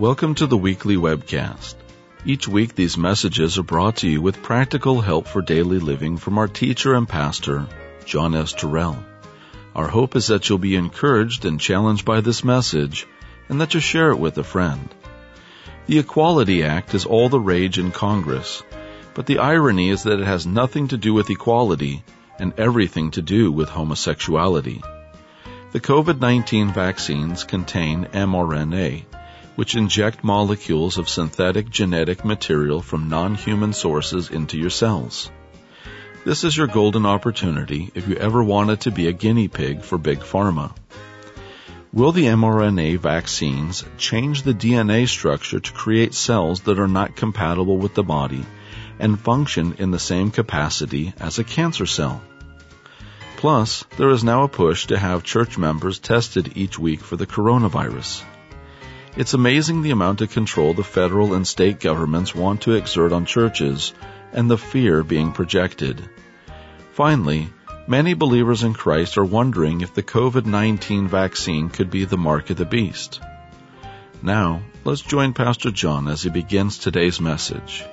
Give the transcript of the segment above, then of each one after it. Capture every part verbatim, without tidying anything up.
Welcome to the weekly webcast. Each week these messages are brought to you with practical help for daily living from our teacher and pastor, John S. Terrell. Our hope is that you'll be encouraged and challenged by this message and that you'll share it with a friend. The Equality Act is all the rage in Congress, but the irony is that it has nothing to do with equality and everything to do with homosexuality. The COVID nineteen vaccines contain mRNA, which inject molecules of synthetic genetic material from non-human sources into your cells. This is your golden opportunity if you ever wanted to be a guinea pig for Big Pharma. Will the mRNA vaccines change the D N A structure to create cells that are not compatible with the body and function in the same capacity as a cancer cell? Plus, there is now a push to have church members tested each week for the coronavirus. It's amazing the amount of control the federal and state governments want to exert on churches and the fear being projected. Finally, many believers in Christ are wondering if the COVID nineteen vaccine could be the mark of the beast. Now, let's join Pastor John as he begins today's message.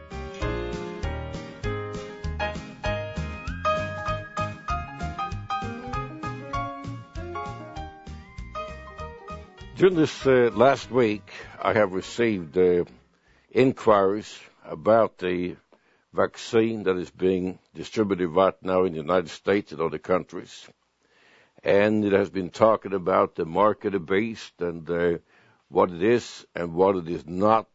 During this uh, last week, I have received uh, inquiries about the vaccine that is being distributed right now in the United States and other countries. And it has been talking about the mark of the beast and uh, what it is and what it is not.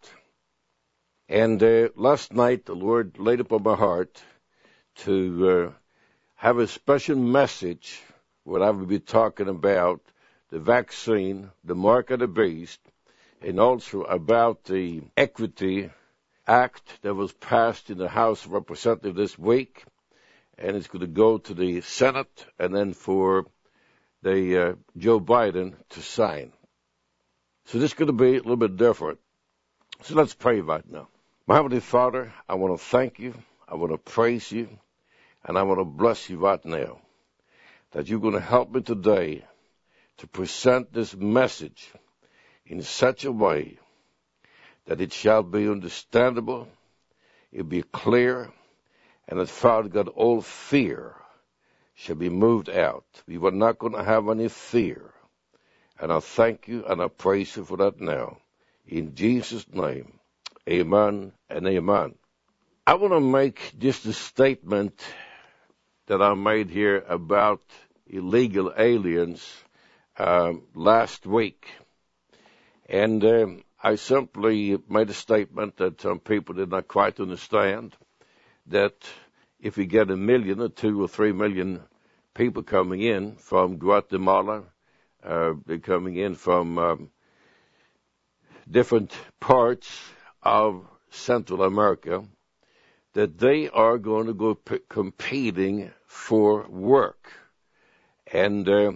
And uh, last night, the Lord laid upon my heart to uh, have a special message where I will be talking about the vaccine, the mark of the beast, and also about the Equity Act that was passed in the House of Representatives this week, and it's going to go to the Senate and then for the uh, Joe Biden to sign. So this is going to be a little bit different. So let's pray right now. My Heavenly Father, I want to thank you, I want to praise you, and I want to bless you right now that you're going to help me today to present this message in such a way that it shall be understandable, it be clear, and that, Father God, all fear shall be moved out. We were not going to have any fear. And I thank you and I praise you for that now. In Jesus' name, amen and amen. I want to make just a statement that I made here about illegal aliens Um, last week, and um, I simply made a statement that some people did not quite understand, that if we get a million or two or three million people coming in from Guatemala, uh, they're coming in from um, different parts of Central America, that they are going to go p- competing for work. And uh,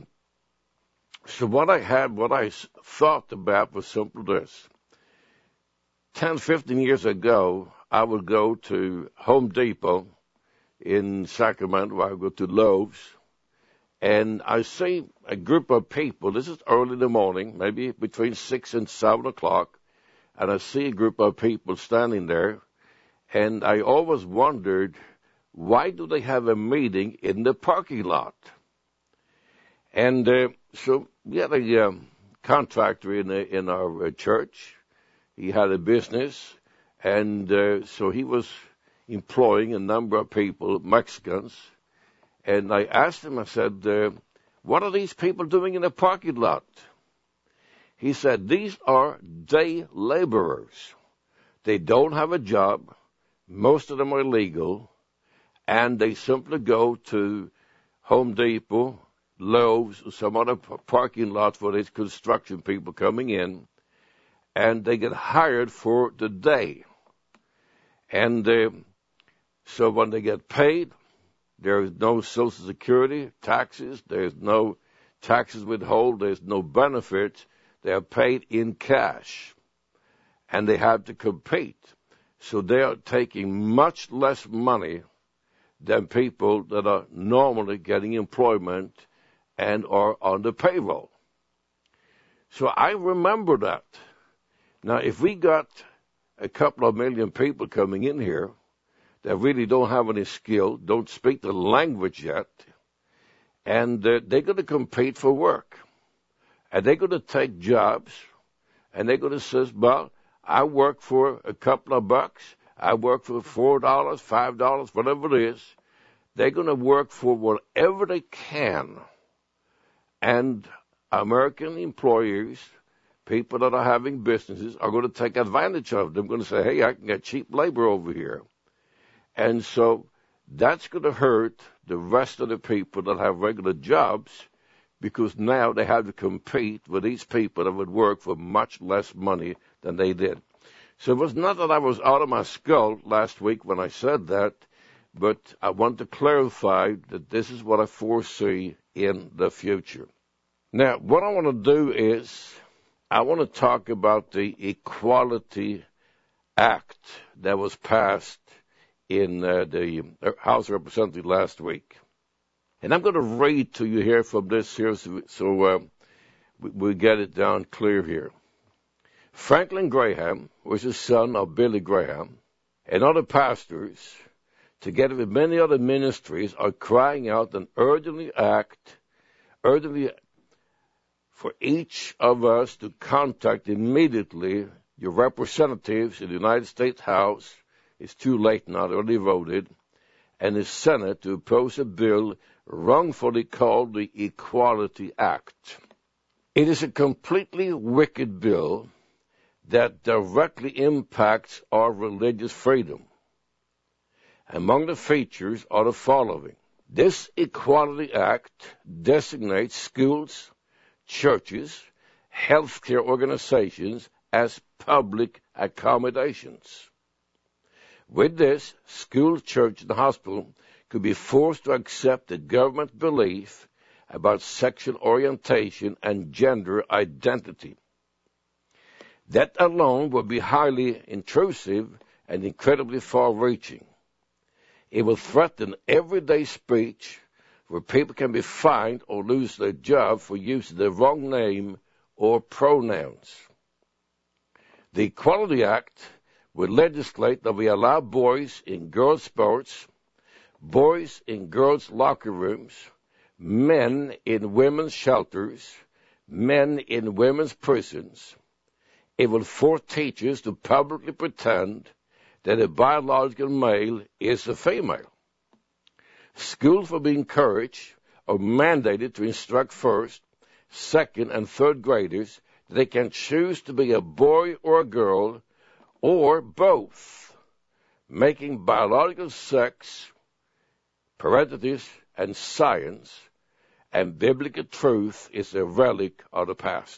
So what I had, what I thought about was simply this. ten, fifteen years ago, I would go to Home Depot in Sacramento, I would go to Lowe's, and I see a group of people, this is early in the morning, maybe between six and seven o'clock, and I see a group of people standing there, and I always wondered, why do they have a meeting in the parking lot? And uh, so we had a um, contractor in, a, in our uh, church. He had a business, and uh, so he was employing a number of people, Mexicans. And I asked him, I said, uh, what are these people doing in the parking lot? He said, these are day laborers. They don't have a job. Most of them are illegal. And they simply go to Home Depot, Lowe's, some other parking lot for these construction people coming in, and they get hired for the day. And uh, so when they get paid, there is no Social Security, taxes, there's no taxes withheld, there's no benefits. They are paid in cash, and they have to compete. So they are taking much less money than people that are normally getting employment and are on the payroll. So I remember that. Now, if we got a couple of million people coming in here that really don't have any skill, don't speak the language yet, and uh, they're going to compete for work, and they're going to take jobs, and they're going to say, well, I work for a couple of bucks, I work for four dollars, five dollars, whatever it is. They're going to work for whatever they can. And American employers, people that are having businesses, are going to take advantage of them. They're going to say, hey, I can get cheap labor over here. And so that's going to hurt the rest of the people that have regular jobs, because now they have to compete with these people that would work for much less money than they did. So it was not that I was out of my skull last week when I said that, but I want to clarify that this is what I foresee in the future. Now, what I want to do is I want to talk about the Equality Act that was passed in uh, the House of Representatives last week. And I'm going to read to you here from this here so, so uh, we, we get it down clear here. Franklin Graham was the son of Billy Graham, and other pastors, together with many other ministries, are crying out an urgently act, urgently for each of us to contact immediately your representatives in the United States House. It's too late now, they already voted, and the Senate to oppose a bill wrongfully called the Equality Act. It is a completely wicked bill that directly impacts our religious freedom. Among the features are the following. This Equality Act designates schools, churches, healthcare organizations as public accommodations. With this, school, church, and hospital could be forced to accept the government belief about sexual orientation and gender identity. That alone would be highly intrusive and incredibly far-reaching. It will threaten everyday speech where people can be fined or lose their job for using the wrong name or pronouns. The Equality Act would legislate that we allow boys in girls' sports, boys in girls' locker rooms, men in women's shelters, men in women's prisons. It will force teachers to publicly pretend that a biological male is a female. Schools will be encouraged or mandated to instruct first, second, and third graders that they can choose to be a boy or a girl or both, making biological sex, parentheses, and science and biblical truth is a relic of the past.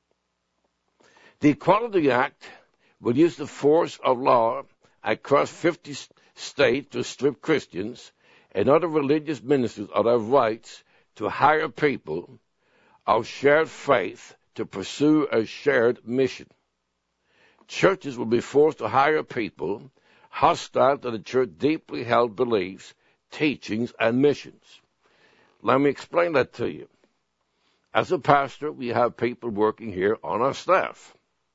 The Equality Act will use the force of law across fifty states to strip Christians and other religious ministers of their rights to hire people of shared faith to pursue a shared mission. Churches will be forced to hire people hostile to the church's deeply held beliefs, teachings, and missions. Let me explain that to you. As a pastor, we have people working here on our staff.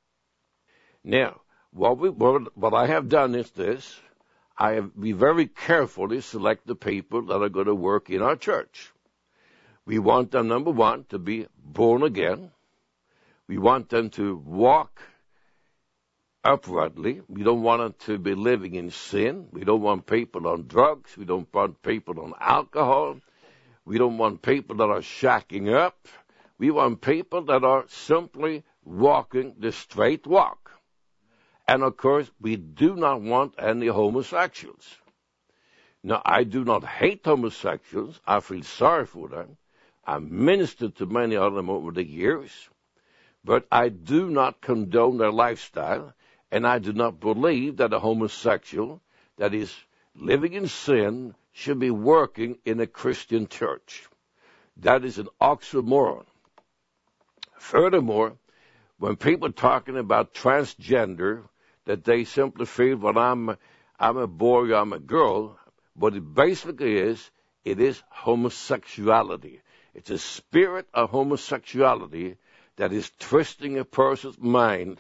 Now, what, we, what, what I have done is this. I have we very carefully select the people that are going to work in our church. We want them, number one, to be born again. We want them to walk uprightly. We don't want them to be living in sin. We don't want people on drugs. We don't want people on alcohol. We don't want people that are shacking up. We want people that are simply walking the straight walk. And, of course, we do not want any homosexuals. Now, I do not hate homosexuals. I feel sorry for them. I ministered to many of them over the years. But I do not condone their lifestyle, and I do not believe that a homosexual that is living in sin should be working in a Christian church. That is an oxymoron. Furthermore, when people are talking about transgender, that they simply feel, well, I'm, I'm a boy, I'm a girl. What it basically is, it is homosexuality. It's a spirit of homosexuality that is twisting a person's mind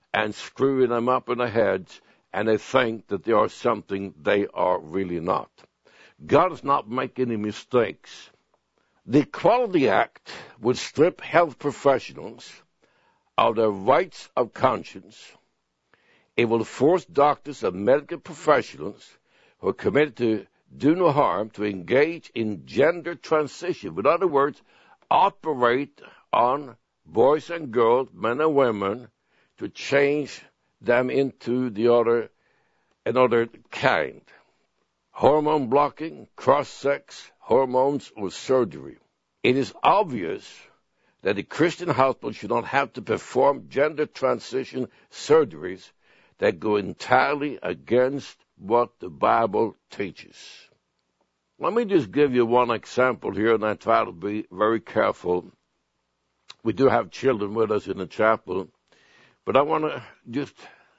and screwing them up in their heads, and they think that they are something they are really not. God is not making any mistakes. The Equality Act would strip health professionals of their rights of conscience. It will force doctors and medical professionals who are committed to do no harm to engage in gender transition. In other words, operate on boys and girls, men and women, to change them into the other, another kind. Hormone blocking, cross-sex, hormones, or surgery. It is obvious that a Christian hospital should not have to perform gender transition surgeries that go entirely against what the Bible teaches. Let me just give you one example here, and I try to be very careful. We do have children with us in the chapel, but I want to just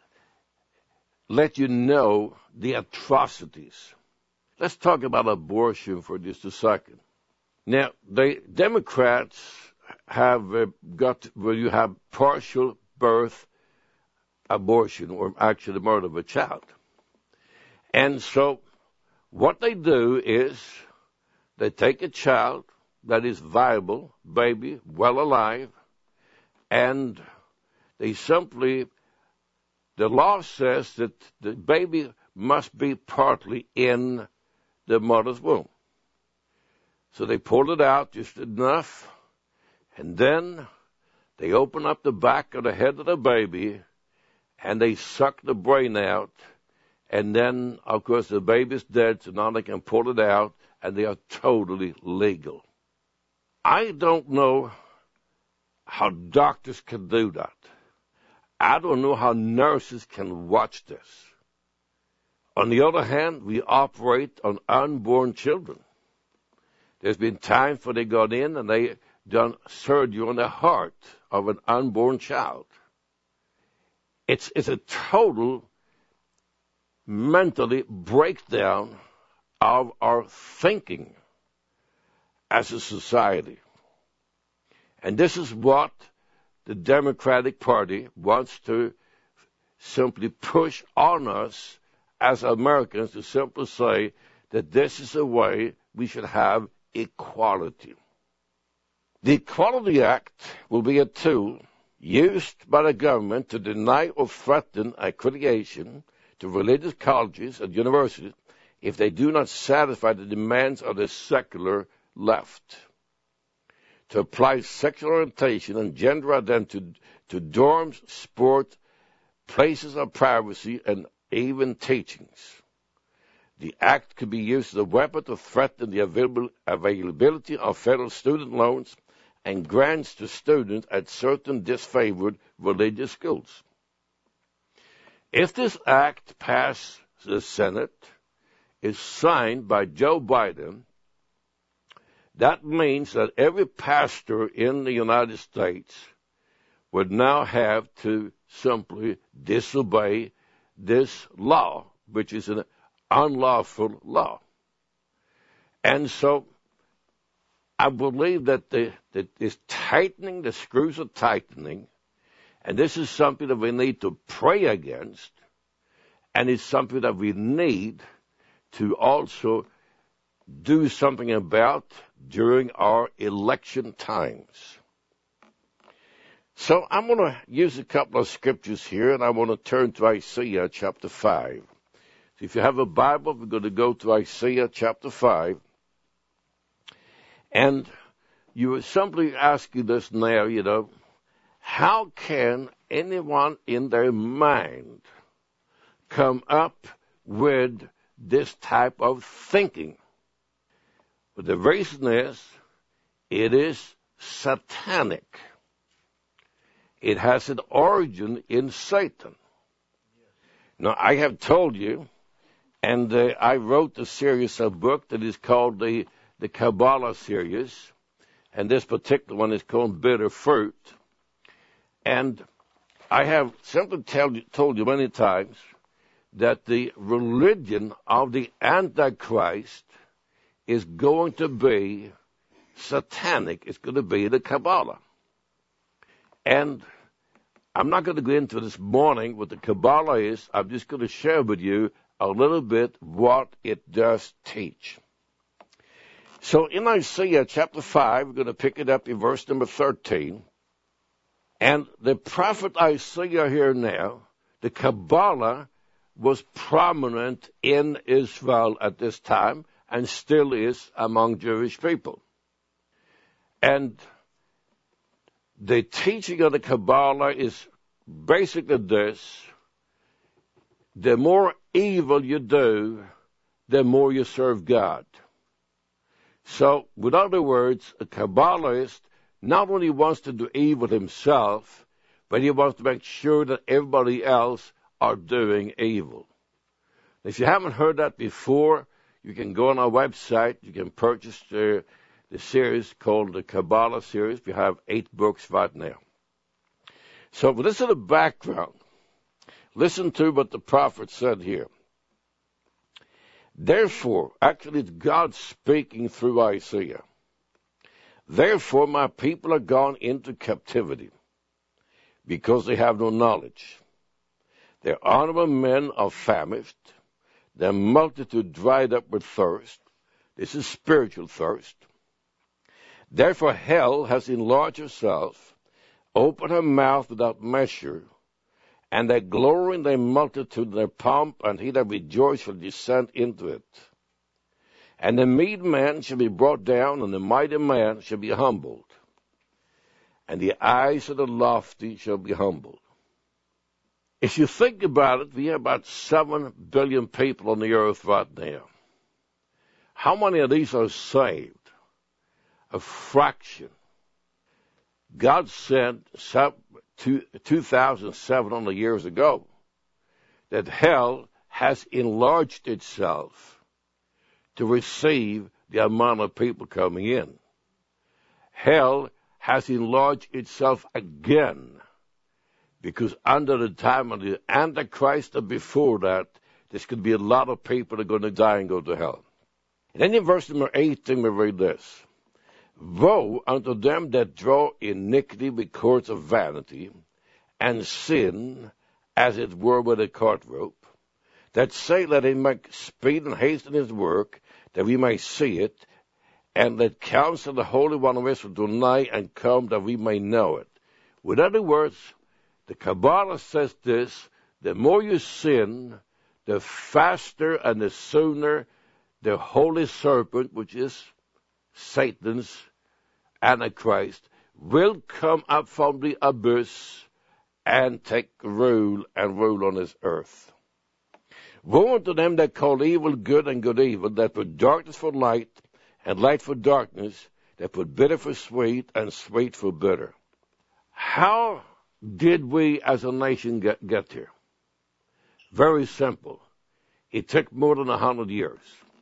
let you know the atrocities. Let's talk about abortion for just a second. Now, the Democrats have uh, got where you have partial birth abortion, or actually the murder of a child. And so what they do is they take a child that is viable, baby, well alive, and they simply, the law says that the baby must be partly in the mother's womb. So they pull it out just enough, and then they open up the back of the head of the baby, and they suck the brain out, and then, of course, the baby's dead, so now they can pull it out, and they are totally legal. I don't know how doctors can do that. I don't know how nurses can watch this. On the other hand, we operate on unborn children. There's been times where they got in and they done surgery on the heart of an unborn child. It's, it's a total mentally breakdown of our thinking as a society. And this is what the Democratic Party wants to simply push on us as Americans, to simply say that this is a way we should have equality. The Equality Act will be a tool used by the government to deny or threaten accreditation to religious colleges and universities if they do not satisfy the demands of the secular left. To apply sexual orientation and gender identity to dorms, sports, places of privacy, and even teachings. The act could be used as a weapon to threaten the available, availability of federal student loans and grants to students at certain disfavored religious schools. If this act passes the Senate, is signed by Joe Biden, that means that every pastor in the United States would now have to simply disobey this law, which is an unlawful law. And so I believe that the, that this tightening, the screws are tightening, and this is something that we need to pray against, and it's something that we need to also do something about during our election times. So I'm going to use a couple of scriptures here, and I want to turn to Isaiah chapter five. So if you have a Bible, we're going to go to Isaiah chapter five. And you would simply ask you this now, you know, how can anyone in their mind come up with this type of thinking? But the reason is, it is satanic. It has an origin in Satan. Now, I have told you, and uh, I wrote a series of books that is called the, the Kabbalah series, and this particular one is called Bitter Fruit. And I have simply tell you, told you many times that the religion of the Antichrist is going to be satanic. It's going to be the Kabbalah. And I'm not going to go into this morning what the Kabbalah is. I'm just going to share with you a little bit what it does teach. So in Isaiah chapter five, we're going to pick it up in verse number thirteen. And the prophet Isaiah here now, the Kabbalah was prominent in Israel at this time and still is among Jewish people. And the teaching of the Kabbalah is basically this: the more evil you do, the more you serve God. So, with other words, a Kabbalist not only wants to do evil himself, but he wants to make sure that everybody else are doing evil. If you haven't heard that before, you can go on our website. You can purchase the the series called the Kabbalah series. We have eight books right now. So this is the background. Listen to what the prophet said here. Therefore, actually it's God speaking through Isaiah. Therefore my people are gone into captivity, because they have no knowledge. Their honorable men are famished, their multitude dried up with thirst. This is spiritual thirst. Therefore hell has enlarged herself, opened her mouth without measure, and they glory in their multitude, their pomp, and he that rejoices shall descend into it. And the meek man shall be brought down, and the mighty man shall be humbled, and the eyes of the lofty shall be humbled. If you think about it, we have about seven billion people on the earth right now. How many of these are saved? A fraction. God said two thousand seven hundred years ago that hell has enlarged itself to receive the amount of people coming in. Hell has enlarged itself again, because under the time of the Antichrist and before that, there's going to be a lot of people that are going to die and go to hell. And then in verse number eighteen, we read this: Woe unto them that draw iniquity with cords of vanity, and sin, as it were with a cart rope, that say, let him make speed and hasten his work, that we may see it, and that counsel the Holy One of Israel to nigh and come, that we may know it. With other words, the Kabbalah says this: the more you sin, the faster and the sooner the holy serpent, which is Satan's Antichrist, will come up from the abyss and take rule and rule on this earth. Woe unto them that call evil good and good evil, that put darkness for light and light for darkness, that put bitter for sweet and sweet for bitter. How did we as a nation get, get here? Very simple. It took more than a hundred years.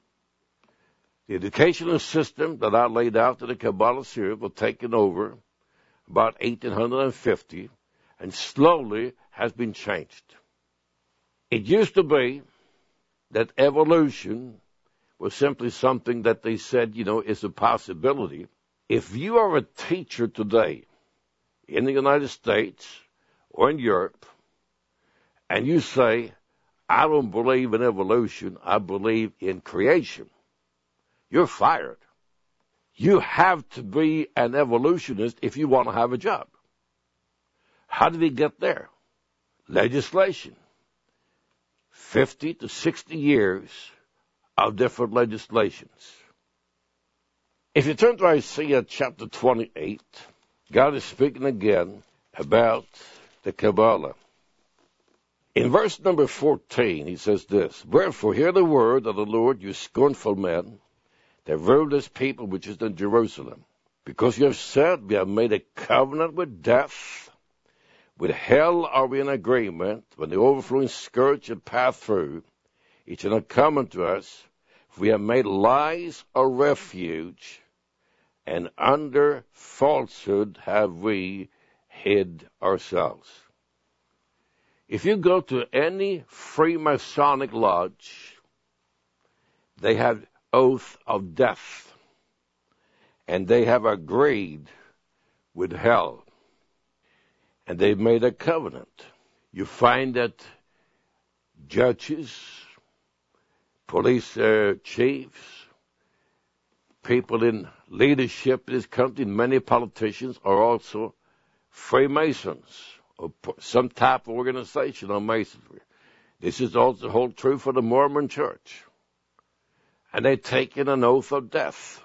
The educational system that I laid out in the Kabbalah series was taken over about eighteen fifty and slowly has been changed. It used to be that evolution was simply something that they said, you know, is a possibility. If you are a teacher today in the United States or in Europe, and you say, I don't believe in evolution, I believe in creation, you're fired. You have to be an evolutionist if you want to have a job. How did we get there? Legislation. fifty to sixty years of different legislations. If you turn to Isaiah chapter twenty-eight, God is speaking again about the Kabbalah. In verse number fourteen, he says this: Wherefore hear the word of the Lord, you scornful men, that rule this people which is in Jerusalem. Because you have said, we have made a covenant with death, with hell are we in agreement, when the overflowing scourge shall pass through, it shall not come unto us, for we have made lies a refuge, and under falsehood have we hid ourselves. If you go to any Freemasonic lodge, they have oath of death, and they have agreed with hell. and they made a covenant. You find that judges, police uh, chiefs, people in leadership in this country, many politicians are also Freemasons or some type of organization on Masonry. This is also hold true for the Mormon Church. And they take in an oath of death.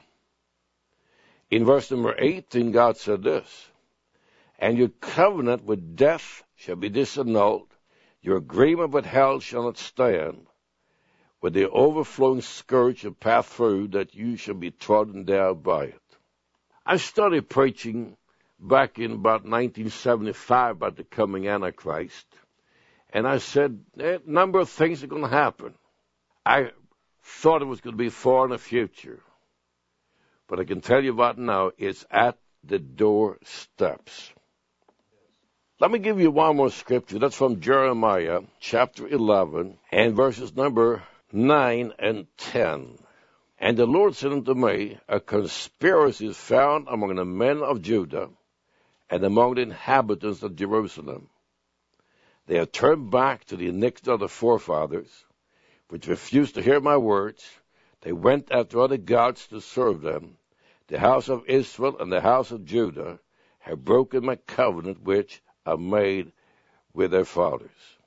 In verse number eighteen, God said this, and your covenant with death shall be disannulled, your agreement with hell shall not stand, with the overflowing scourge shall pass through, that you shall be trodden down by it. I started preaching back in about nineteen seventy-five about the coming Antichrist, and I said a number of things are going to happen. I thought it was going to be far in the future, but I can tell you about now, it's at the doorsteps. Let me give you one more scripture. That's from Jeremiah chapter eleven and verses number nine and ten. And the Lord said unto me, a conspiracy is found among the men of Judah and among the inhabitants of Jerusalem. They have turned back to the iniquity of the forefathers, which refused to hear my words. They went after other gods to serve them. The house of Israel and the house of Judah have broken my covenant which I made with their fathers.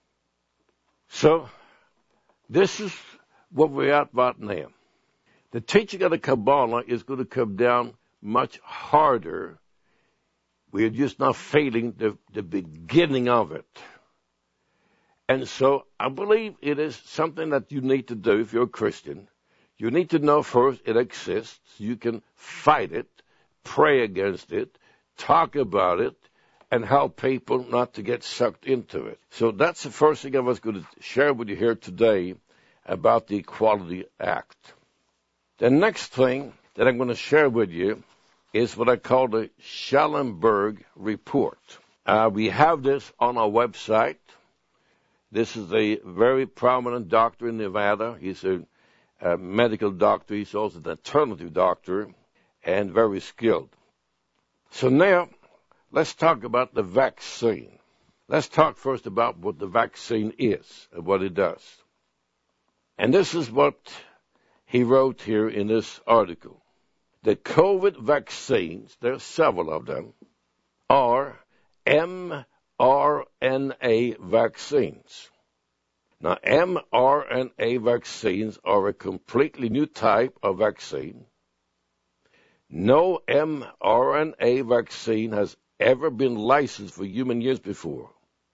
So, this is what we're at right now. The teaching of the Kabbalah is going to come down much harder. We are just not feeling the, the beginning of it. And so I believe it is something that you need to do if you're a Christian. You need to know first it exists. You can fight it, pray against it, talk about it, and help people not to get sucked into it. So that's the first thing I was going to share with you here today about the Equality Act. The next thing that I'm going to share with you is what I call the Schellenberg Report. Uh, we have this on our website. This is a very prominent doctor in Nevada. He's a, a medical doctor. He's also an alternative doctor and very skilled. So now, let's talk about the vaccine. Let's talk first about what the vaccine is and what it does. And this is what he wrote here in this article. The COVID vaccines, there are several of them, are mRNA vaccines. Now, mRNA vaccines are a completely new type of vaccine. No mRNA vaccine has ever been licensed for human use before.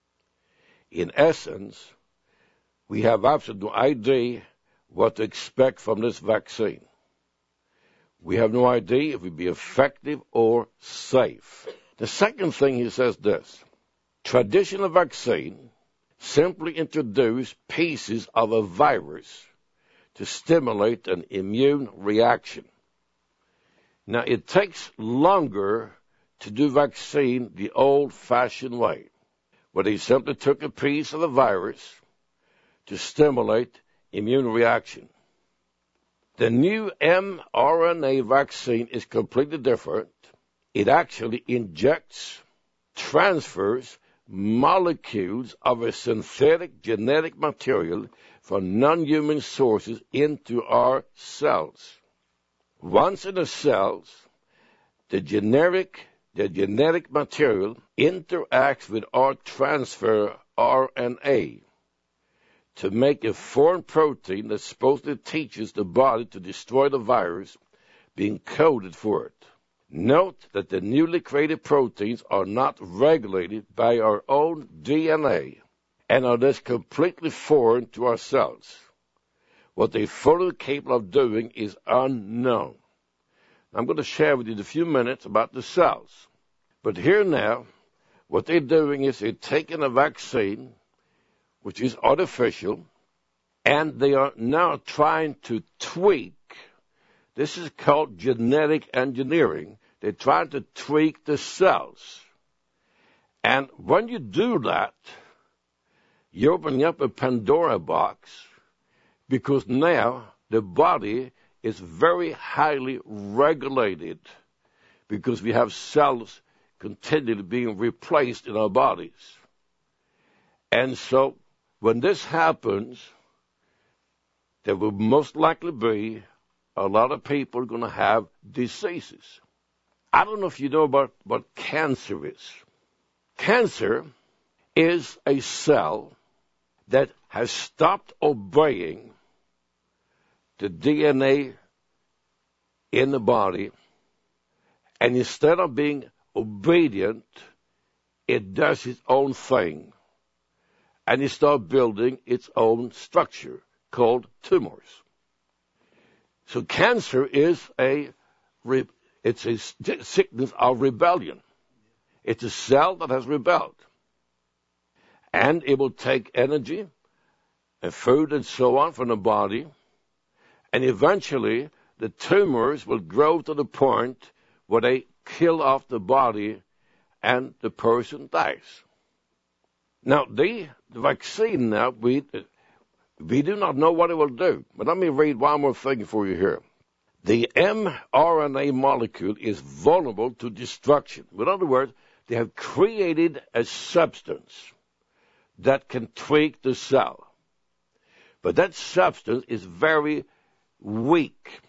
In essence, we have absolutely no idea what to expect from this vaccine. We have no idea if it will be effective or safe. The second thing he says this, traditional vaccine simply introduce pieces of a virus to stimulate an immune reaction. Now, it takes longer to do vaccine the old-fashioned way, where they simply took a piece of a virus to stimulate immune reaction. The new mRNA vaccine is completely different. It actually injects, transfers molecules of a synthetic genetic material from non-human sources into our cells. Once in the cells, the generic, the genetic material interacts with our transfer R N A to make a foreign protein that supposedly teaches the body to destroy the virus being coded for it. Note that the newly created proteins are not regulated by our own D N A and are thus completely foreign to our cells. What they're fully capable of doing is unknown. I'm going to share with you in a few minutes about the cells. But here now, what they're doing is they're taking a vaccine, which is artificial, and they are now trying to tweak. This is called genetic engineering. They're trying to tweak the cells. And when you do that, you're opening up a Pandora box, because now the body is very highly regulated, because we have cells continually being replaced in our bodies. And so when this happens, there will most likely be a lot of people going to have diseases. I don't know if you know about what cancer is. Cancer is a cell that has stopped obeying the D N A in the body, and instead of being obedient, it does its own thing, and it starts building its own structure called tumors. So cancer is a it's a sickness of rebellion. It's a cell that has rebelled, and it will take energy and food and so on from the body, and eventually the tumors will grow to the point where they kill off the body and the person dies. Now, the, the vaccine now, we, we do not know what it will do. But let me read one more thing for you here. The mRNA molecule is vulnerable to destruction. In other words, they have created a substance that can tweak the cell. But that substance is very weak.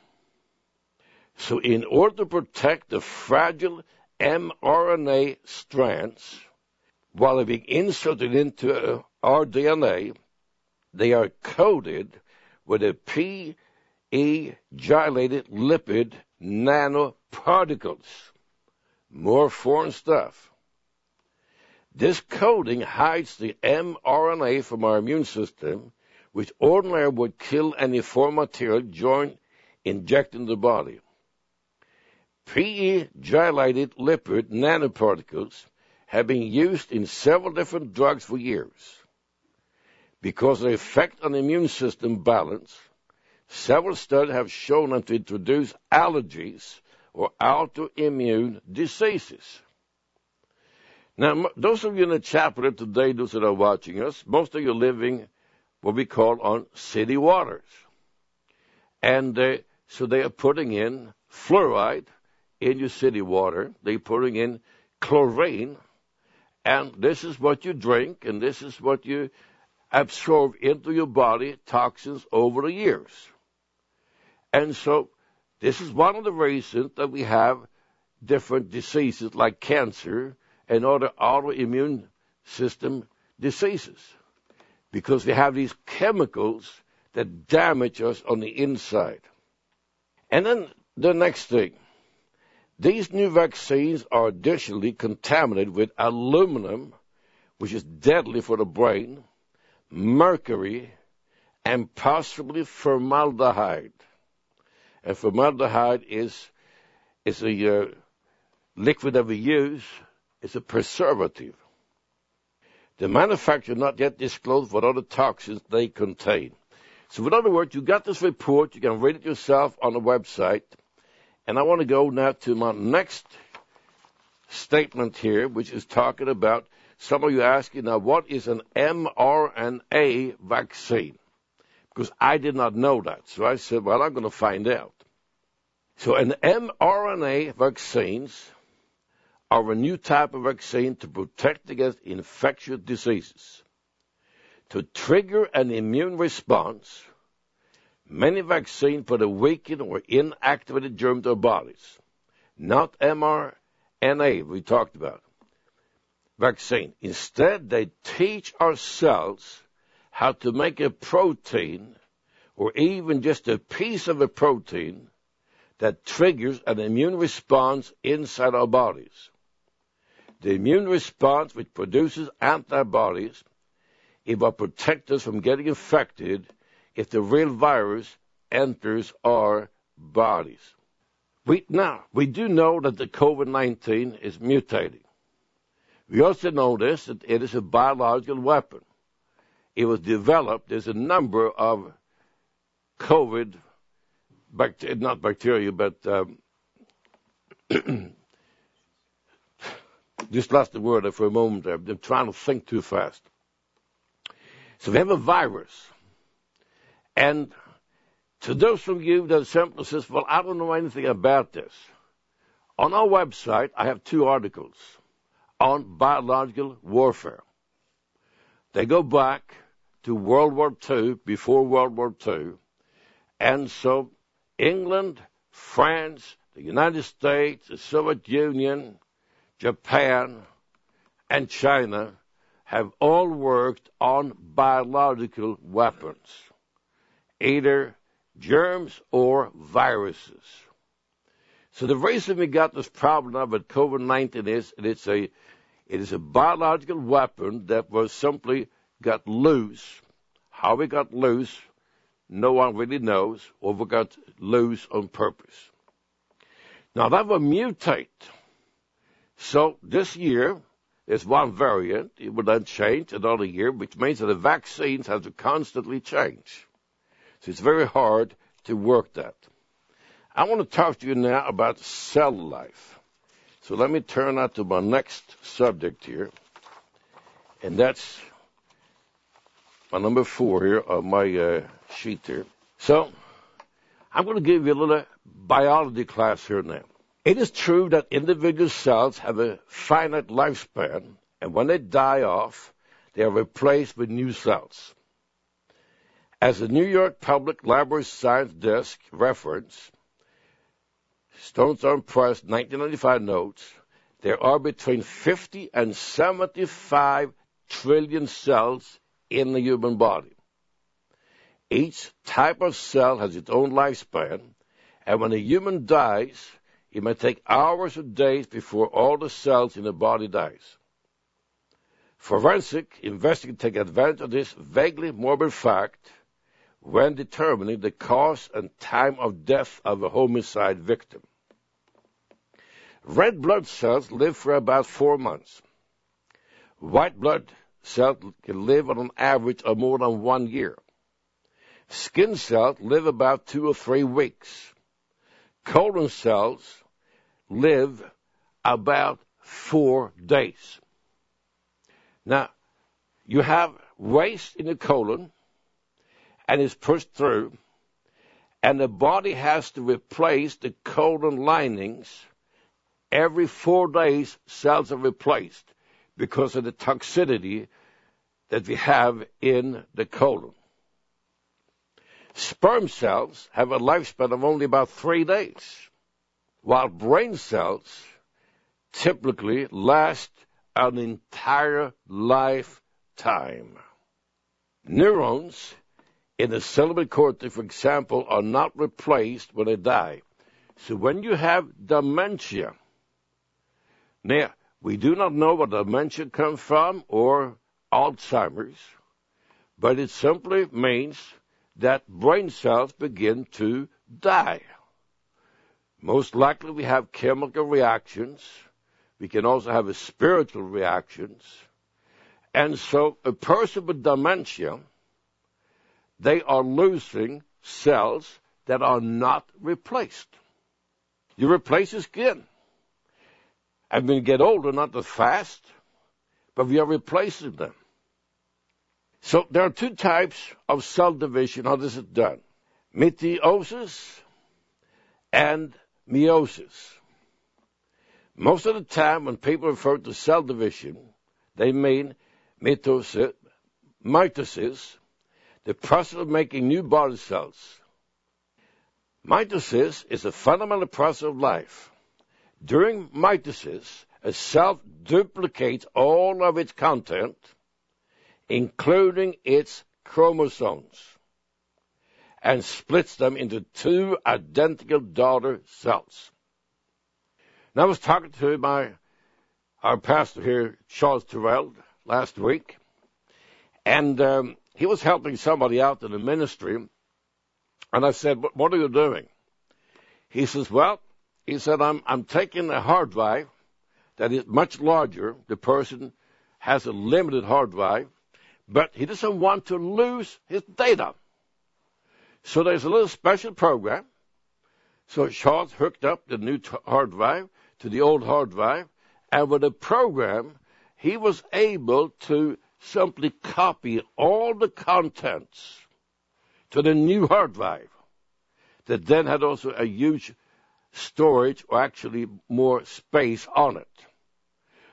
So in order to protect the fragile mRNA strands, while they're being inserted into our D N A, they are coated with a P E-gylated lipid nanoparticles. More foreign stuff. This coating hides the mRNA from our immune system, which ordinarily would kill any foreign material joined injected in the body. P E-gylated lipid nanoparticles have been used in several different drugs for years. Because of their effect on the immune system balance, several studies have shown them to introduce allergies or autoimmune diseases. Now, those of you in the chapel today, those that are watching us, most of you are living what we call on city waters. And uh, so they are putting in fluoride in your city water. They're putting in chlorine. And this is what you drink, and this is what you absorb into your body, toxins over the years. And so this is one of the reasons that we have different diseases like cancer and other autoimmune system diseases, because we have these chemicals that damage us on the inside. And then the next thing, these new vaccines are additionally contaminated with aluminum, which is deadly for the brain, mercury, and possibly formaldehyde. And formaldehyde is, is a uh, liquid that we use. It's a preservative. The manufacturer not yet disclosed what other toxins they contain. So in other words, you got this report. You can read it yourself on the website. And I want to go now to my next statement here, which is talking about, some of you asking now, what is an mRNA vaccine? Because I did not know that. So I said, well, I'm going to find out. So an mRNA vaccines are a new type of vaccine to protect against infectious diseases. To trigger an immune response, many vaccines put a weakened or inactivated germ to our bodies, not mRNA we talked about. Vaccine. Instead, they teach our cells how to make a protein, or even just a piece of a protein, that triggers an immune response inside our bodies. The immune response, which produces antibodies, it will protect us from getting infected if the real virus enters our bodies. We, now, we do know that the COVID nineteen is mutating. We also know this, that it is a biological weapon. It was developed, there's a number of COVID, bacteria, not bacteria, but um, just lost the word there for a moment there. I'm trying to think too fast. So we have a virus. And to those of you that simply says, well, I don't know anything about this. On our website, I have two articles. on biological warfare. They go back to World War Two, before World War Two, and so England, France, the United States, the Soviet Union, Japan, and China have all worked on biological weapons, either germs or viruses. So the reason we got this problem now with COVID nineteen is that it's a, it is a biological weapon that was simply got loose. How we got loose, no one really knows, or we got loose on purpose. Now that will mutate. So this year is one variant. It will then change another year, which means that the vaccines have to constantly change. So it's very hard to work that. I want to talk to you now about cell life. So let me turn now to my next subject here, and that's my number four here on my uh, sheet here. So I'm going to give you a little biology class here now. It is true that individual cells have a finite lifespan, and when they die off, they are replaced with new cells. As the New York Public Library Science Desk reference, Stone Thorn Press nineteen ninety-five notes, there are between fifty and seventy-five trillion cells in the human body. Each type of cell has its own lifespan, and when a human dies, it may take hours or days before all the cells in the body dies. Forensic investigators take advantage of this vaguely morbid fact when determining the cause and time of death of a homicide victim. Red blood cells live for about four months. White blood cells can live on an average of more than one year. Skin cells live about two or three weeks. Colon cells live about four days. Now, you have waste in the colon, and it's pushed through, and the body has to replace the colon linings. Every four days, cells are replaced because of the toxicity that we have in the colon. Sperm cells have a lifespan of only about three days, while brain cells typically last an entire lifetime. Neurons in the cerebral cortex, for example, are not replaced when they die. So when you have dementia, now, we do not know where dementia comes from or Alzheimer's, but it simply means that brain cells begin to die. Most likely we have chemical reactions. We can also have a spiritual reactions. And so a person with dementia, they are losing cells that are not replaced. You replace the skin. And when you get older, not as fast, but we are replacing them. So there are two types of cell division. How this is done? Mitosis and meiosis. Most of the time when people refer to cell division, they mean mitosis, mitosis, the process of making new body cells. Mitosis is a fundamental process of life. During mitosis, a cell duplicates all of its content, including its chromosomes, and splits them into two identical daughter cells. Now, I was talking to my our pastor here, Charles Terrell, last week, and um, he was helping somebody out in the ministry, and I said, what, what are you doing? He says, well, He said, I'm, I'm taking a hard drive that is much larger. The person has a limited hard drive, but he doesn't want to lose his data. So there's a little special program. So Charles hooked up the new t- hard drive to the old hard drive, and with the program, he was able to simply copy all the contents to the new hard drive that then had also a huge storage, or actually more space on it.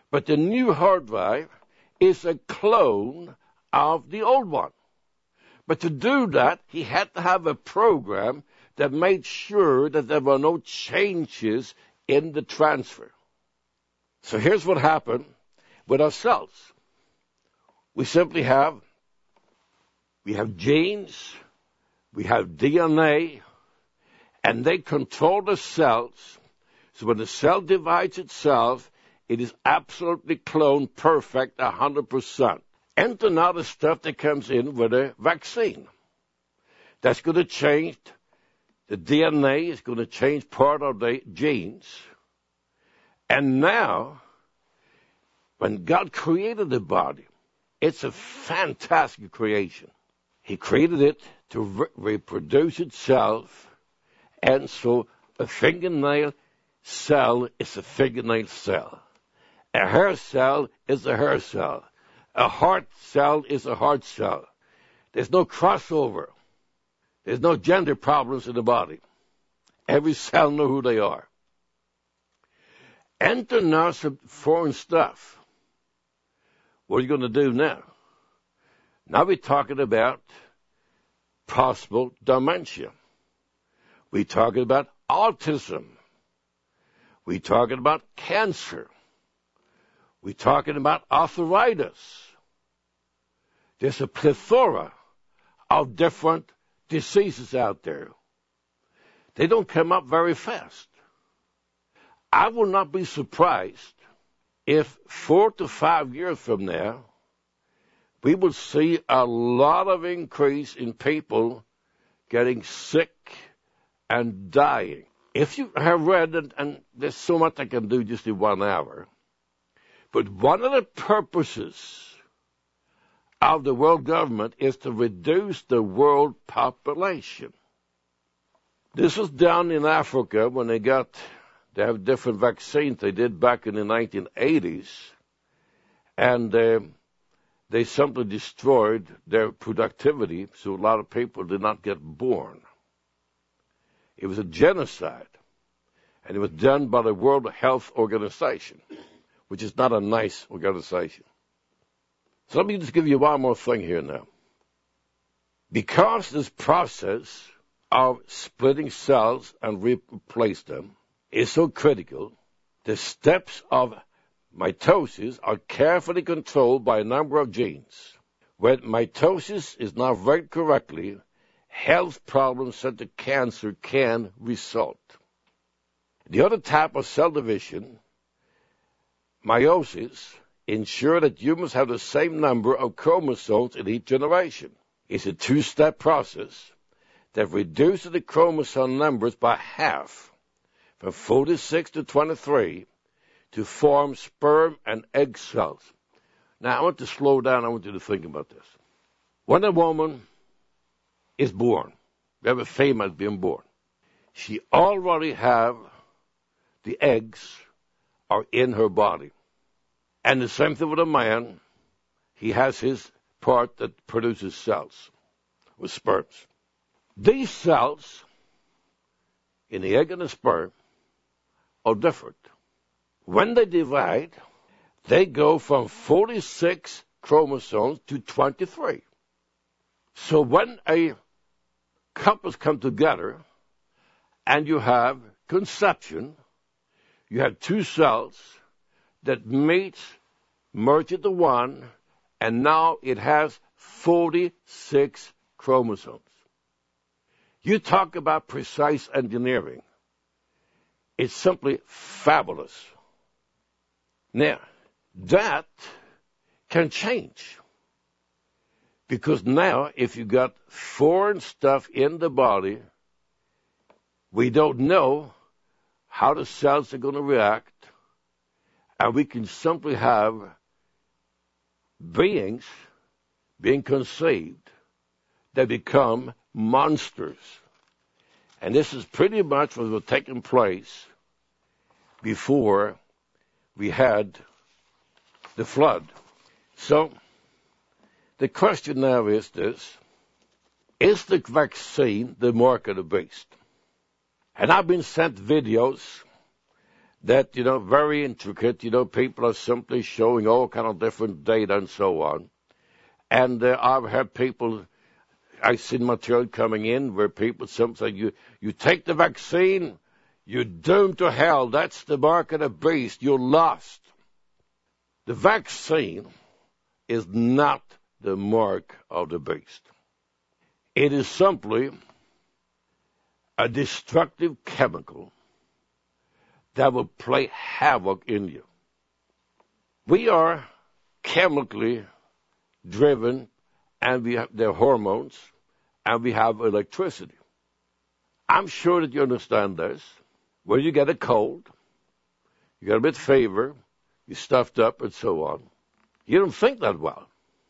But the new hard drive is a clone of the old one. But to do that, he had to have a program that made sure that there were no changes in the transfer. So here's what happened with our cells. We simply have, we have genes, we have D N A, and they control the cells. So when the cell divides itself, it is absolutely cloned perfect, one hundred percent. Enter now the stuff that comes in with a vaccine. That's going to change the D N A, is going to change part of the genes. And now, when God created the body, it's a fantastic creation. He created it to re- reproduce itself, and so a fingernail cell is a fingernail cell. A hair cell is a hair cell. A heart cell is a heart cell. There's no crossover. There's no gender problems in the body. Every cell knows who they are. Enter now some foreign stuff. What are you going to do now? Now we're talking about possible dementia. We're talking about autism. We're talking about cancer. We're talking about arthritis. There's a plethora of different diseases out there. They don't come up very fast. I will not be surprised if four to five years from now, we will see a lot of increase in people getting sick and dying. If you have read, and, and there's so much I can do just in one hour, but one of the purposes of the world government is to reduce the world population. This was done in Africa when they got, they have different vaccines they did back in the nineteen eighties, and uh, they simply destroyed their productivity, so a lot of people did not get born. It was a genocide, and it was done by the World Health Organization, which is not a nice organization. So let me just give you one more thing here now. Because this process of splitting cells and replace them is so critical, the steps of mitosis are carefully controlled by a number of genes. When mitosis is not read correctly, health problems such as cancer can result. The other type of cell division, meiosis, ensure that humans have the same number of chromosomes in each generation. It's a two-step process that reduces the chromosome numbers by half, from forty-six to twenty-three, to form sperm and egg cells. Now, I want to slow down. I want you to think about this. When a woman is born, we have a female being born, she already have the eggs are in her body. And the same thing with a man. He has his part that produces cells with sperms. These cells in the egg and the sperm are different. When they divide, they go from forty-six chromosomes to twenty-three. So when a couples come together and you have conception, you have two cells that meet, merge into one, and now it has forty-six chromosomes. You talk about precise engineering. It's simply fabulous. Now, that can change. Because now, if you got foreign stuff in the body, we don't know how the cells are going to react, and we can simply have beings being conceived that become monsters. And this is pretty much what was taking place before we had the flood. So, the question now is this: is the vaccine the mark of the beast? And I've been sent videos that, you know, very intricate. You know, people are simply showing all kind of different data and so on. And uh, I've had people, I've seen material coming in where people simply say, you, you take the vaccine, you're doomed to hell. That's the mark of the beast. You're lost. The vaccine is not the mark of the beast. It is simply a destructive chemical that will play havoc in you. We are chemically driven, and we have their hormones, and we have electricity. I'm sure that you understand this. When you get a cold, you get a bit of fever, you're stuffed up, and so on. You don't think that well.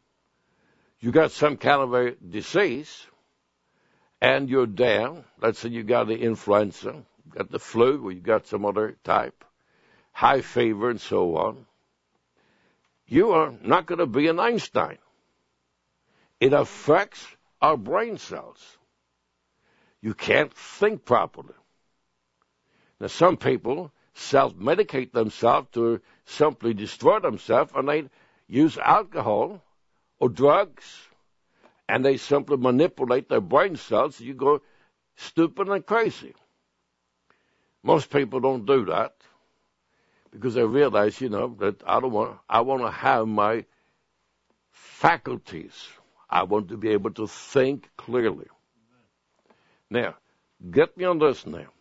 You got some kind of a disease, and you're down. Let's say you got the influenza, you got the flu, or you got some other type, high fever, and so on. You are not going to be an Einstein. It affects our brain cells. You can't think properly. Now, some people self-medicate themselves to simply destroy themselves, and they use alcohol or drugs, and they simply manipulate their brain cells so you go stupid and crazy. Most people don't do that because they realize, you know, that I don't want, I want to have my faculties. I want to be able to think clearly. Now, get me on this now.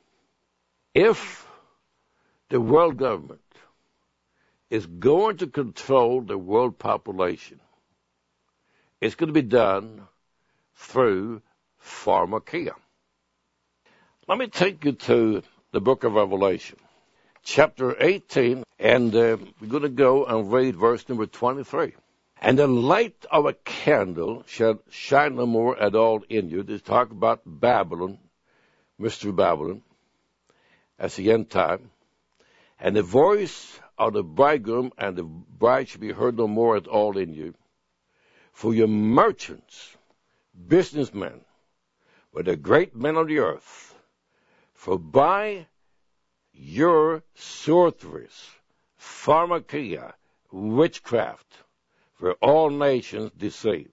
If the world government is going to control the world population, it's going to be done through pharmakia. Let me take you to the book of Revelation, chapter eighteen, and uh, we're going to go and read verse number twenty-three. And the light of a candle shall shine no more at all in you. This talk about Babylon, Mystery Babylon, as the end time. And the voice of the bridegroom and the bride shall be heard no more at all in you. For your merchants, businessmen, were the great men of the earth. For by your sorceries, pharmakia, witchcraft, were all nations deceived.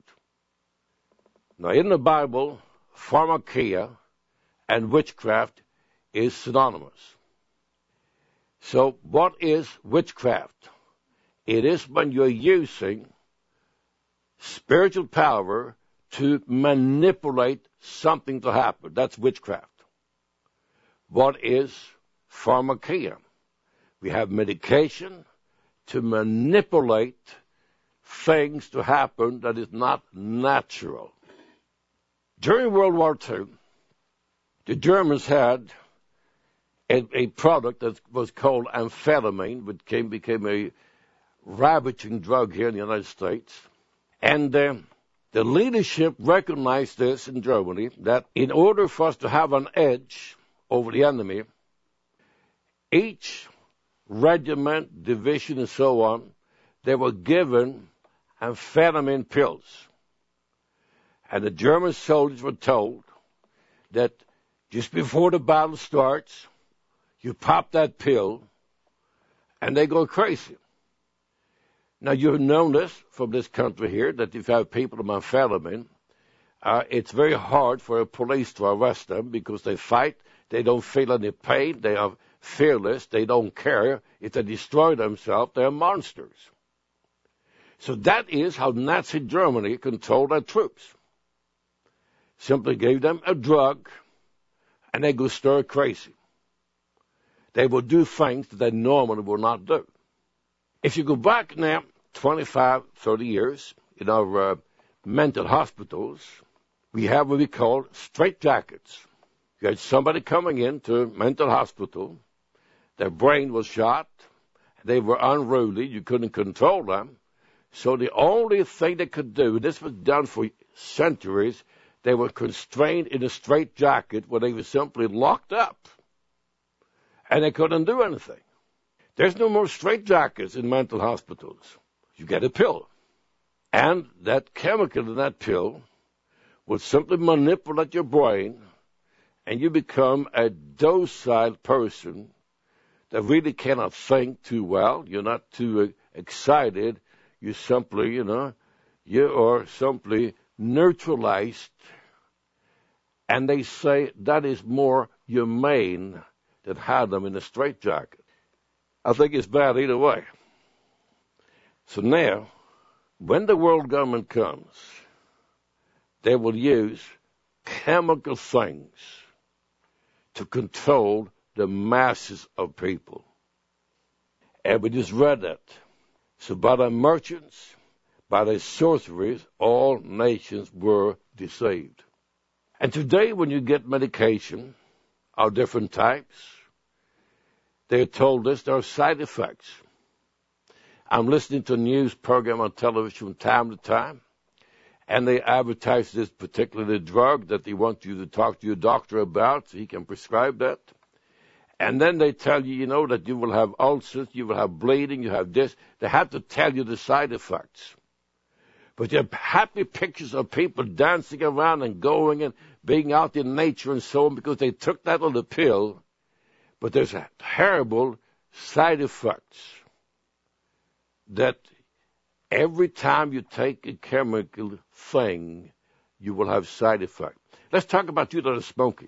Now, in the Bible, pharmakia and witchcraft is synonymous. So, what is witchcraft? It is when you're using spiritual power to manipulate something to happen. That's witchcraft. What is pharmakia? We have medication to manipulate things to happen that is not natural. During World War Two, the Germans had a, a product that was called amphetamine, which came, became a ravaging drug here in the United States. And uh, the leadership recognized this in Germany, that in order for us to have an edge over the enemy, each regiment, division, and so on, they were given amphetamine pills. And the German soldiers were told that just before the battle starts, you pop that pill, and they go crazy. Now, you've known this from this country here, that if you have people on amphetamine, uh, it's very hard for a police to arrest them because they fight, they don't feel any pain, they are fearless, they don't care. If they destroy themselves, they're monsters. So that is how Nazi Germany controlled their troops. Simply gave them a drug, and they go stir crazy. They will do things that they normally will not do. If you go back now twenty-five, thirty years in our uh, mental hospitals, we have what we call straitjackets. You had somebody coming into a mental hospital, their brain was shot, they were unruly, you couldn't control them. So the only thing they could do, this was done for centuries, they were constrained in a straitjacket where they were simply locked up. And they couldn't do anything. There's no more straitjackets in mental hospitals. You get a pill. And that chemical in that pill will simply manipulate your brain, and you become a docile person that really cannot think too well. You're not too uh, excited. You simply, you know, you are simply neutralized. And they say that is more humane than have them in a straitjacket. I think it's bad either way. So now, when the world government comes, they will use chemical things to control the masses of people. And we just read that. So by the merchants, by the sorceries, all nations were deceived. And today when you get medication of different types, they're told us there are side effects. I'm listening to a news program on television from time to time, and they advertise this particular drug that they want you to talk to your doctor about so he can prescribe that. And then they tell you, you know, that you will have ulcers, you will have bleeding, you have this. They have to tell you the side effects. But you have happy pictures of people dancing around and going and being out in nature and so on because they took that little pill. But there's a terrible side effects that every time you take a chemical thing, you will have side effects. Let's talk about you that are smoking.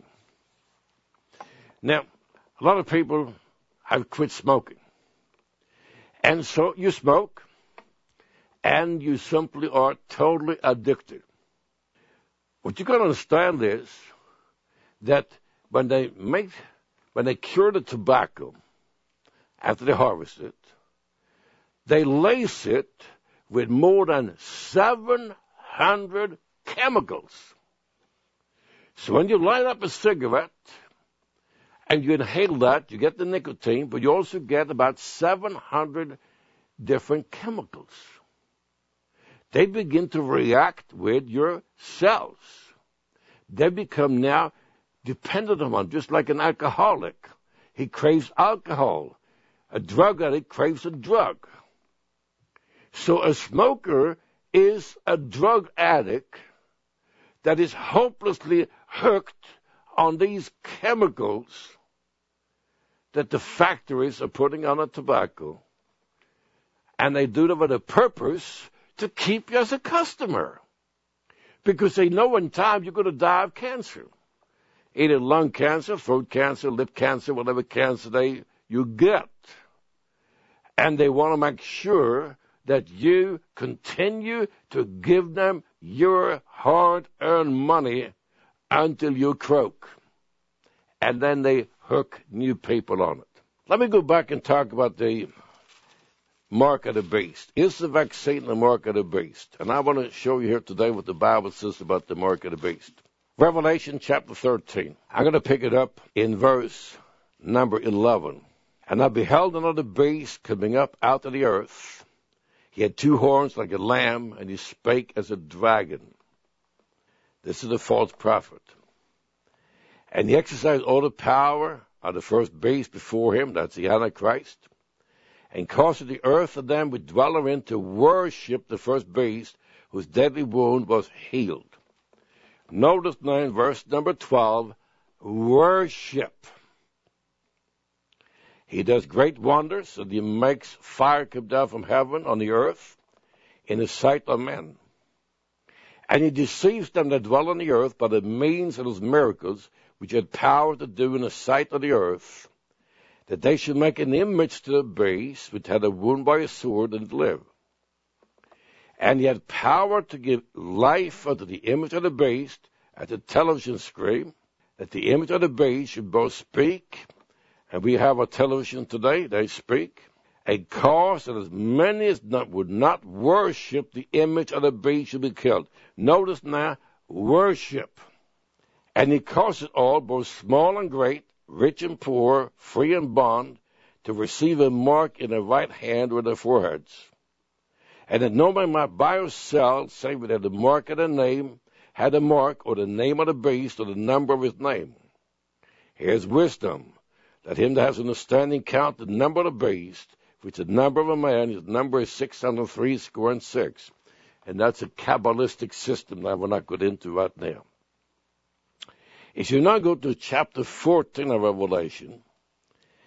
Now, a lot of people have quit smoking. And so you smoke, and you simply are totally addicted. What you've got to understand is that when they make, when they cure the tobacco, after they harvest it, they lace it with more than seven hundred chemicals. So when you light up a cigarette and you inhale that, you get the nicotine, but you also get about seven hundred different chemicals. They begin to react with your cells. They become now dependent on, just like an alcoholic. He craves alcohol. A drug addict craves a drug. So a smoker is a drug addict that is hopelessly hooked on these chemicals that the factories are putting on the tobacco. And they do them with a purpose to keep you as a customer. Because they know in time you're going to die of cancer. Either lung cancer, throat cancer, lip cancer, whatever cancer they you get. And they want to make sure that you continue to give them your hard-earned money until you croak. And then they hook new people on it. Let me go back and talk about the mark of the beast. Is the vaccine the mark of the beast? And I want to show you here today what the Bible says about the mark of the beast. Revelation chapter thirteen. I'm going to pick it up in verse number eleven. And I beheld another beast coming up out of the earth. He had two horns like a lamb, and he spake as a dragon. This is the false prophet. And he exercised all the power of the first beast before him, that's the Antichrist, and caused the earth of them which dwell therein to worship the first beast, whose deadly wound was healed. Notice now in verse number twelve, worship. He does great wonders, so that he makes fire come down from heaven on the earth in the sight of men. And he deceives them that dwell on the earth by the means of his miracles, which he had power to do in the sight of the earth, that they should make an image to the beast, which had a wound by a sword, and live. And he had power to give life unto the image of the beast at the television screen, that the image of the beast should both speak, and we have a television today, they speak, and cause that as many as not, would not worship the image of the beast should be killed. Notice now, worship. And he caused it all, both small and great, rich and poor, free and bond, to receive a mark in their right hand or their foreheads. And that no man might buy or sell, save that the mark of the name had a mark, or the name of the beast, or the number of his name. Here's wisdom. Let him that has understanding count the number of the beast, which is the number of a man, his number is six hundred three score and six. And that's a Kabbalistic system that we're not going into right now. If you now go to chapter fourteen of Revelation,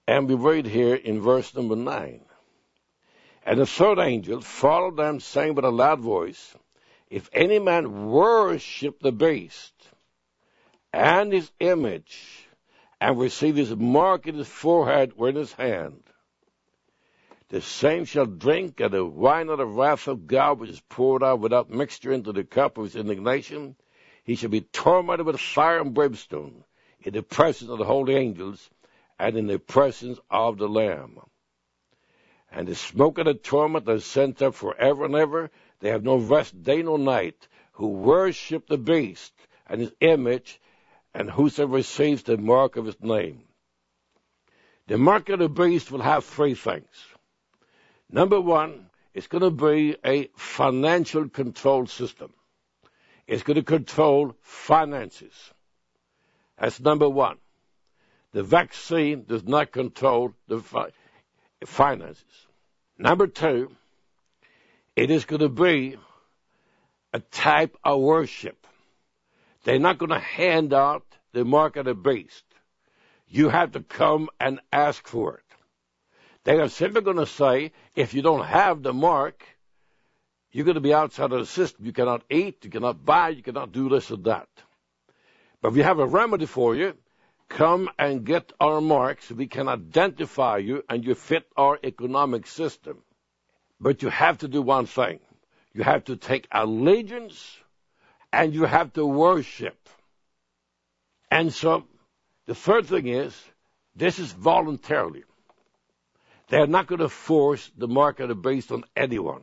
And we read here in verse number nine. And the third angel followed them, saying with a loud voice, if any man worship the beast and his image, and receive his mark in his forehead or in his hand, the same shall drink of the wine of the wrath of God, which is poured out without mixture into the cup of his indignation. He shall be tormented with fire and brimstone in the presence of the holy angels and in the presence of the Lamb. And the smoke of the torment is sent up forever and ever. They have no rest day nor night, who worship the beast and his image, and whosoever receives the mark of his name. The mark of the beast will have three things. Number one, it's going to be a financial control system. It's going to control finances. That's number one. The vaccine does not control the fi- finances. Number two, it is going to be a type of worship. They're not going to hand out the mark of the beast. You have to come and ask for it. They are simply going to say, if you don't have the mark, you're going to be outside of the system. You cannot eat, you cannot buy, you cannot do this or that. But we have a remedy for you. Come and get our mark so we can identify you and you fit our economic system. But you have to do one thing. You have to take allegiance and you have to worship. And so the third thing is, this is voluntarily. They're not going to force the mark of the beast on anyone.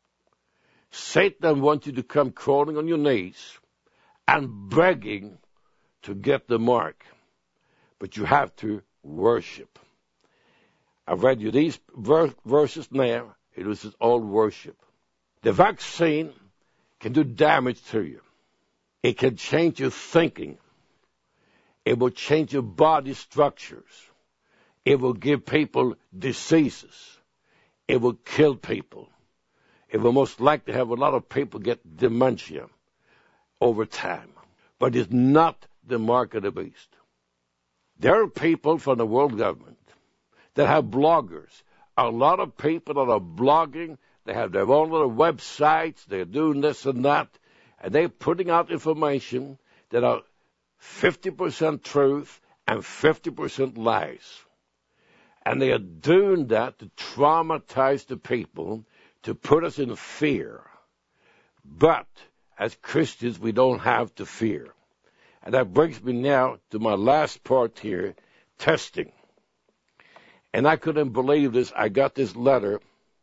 Satan wants you to come crawling on your knees and begging to get the mark. But you have to worship. I've read you these ver- verses now. It was all worship. The vaccine can do damage to you. It can change your thinking. It will change your body structures. It will give people diseases. It will kill people. It will most likely have a lot of people get dementia over time. But it's not the mark of the beast. There are people from the world government that have bloggers. A lot of people that are blogging, they have their own little websites, they're doing this and that, and they're putting out information that are fifty percent truth and fifty percent lies. And they are doing that to traumatize the people, to put us in fear. But as Christians, we don't have to fear. And that brings me now to my last part here, testing. And I couldn't believe this. I got this letter,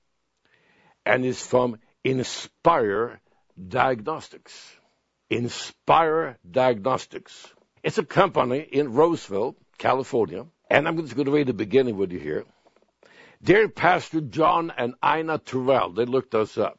and it's from Inspire Diagnostics. Inspire Diagnostics. It's a company in Roseville, California. And I'm just going to read the beginning with you here. Dear Pastor John and Ina Terrell, they looked us up.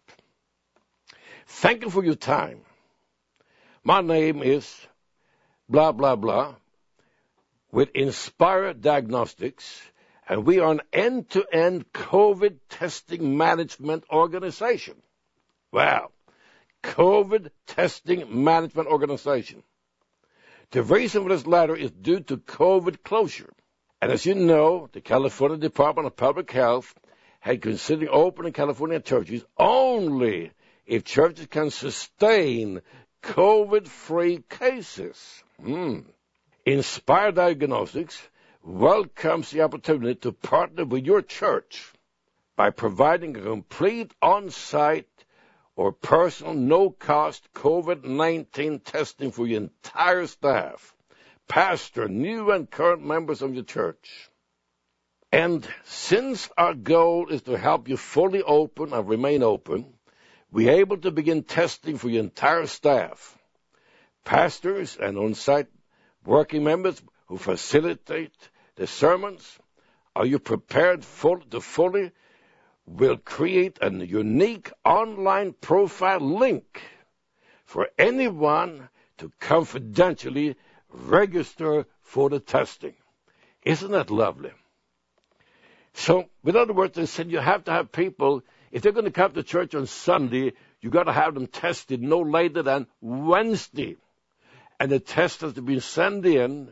Thank you for your time. My name is blah, blah, blah, with Inspire Diagnostics, and we are an end-to-end COVID testing management organization. Wow. COVID testing management organization. The reason for this letter is due to COVID closure. And as you know, the California Department of Public Health had considered opening California churches only if churches can sustain COVID-free cases. Mm. Inspire Diagnostics welcomes the opportunity to partner with your church by providing a complete on-site or personal no-cost COVID nineteen testing for your entire staff, pastor, new and current members of your church. And since our goal is to help you fully open and remain open, we're able to begin testing for your entire staff, pastors and on-site working members who facilitate the sermons. Are you prepared full, to fully will create a unique online profile link for anyone to confidentially register for the testing? Isn't that lovely? So, in other words, they said you have to have people, if they're going to come to church on Sunday, you got to have them tested no later than Wednesday. And the test has to be sent in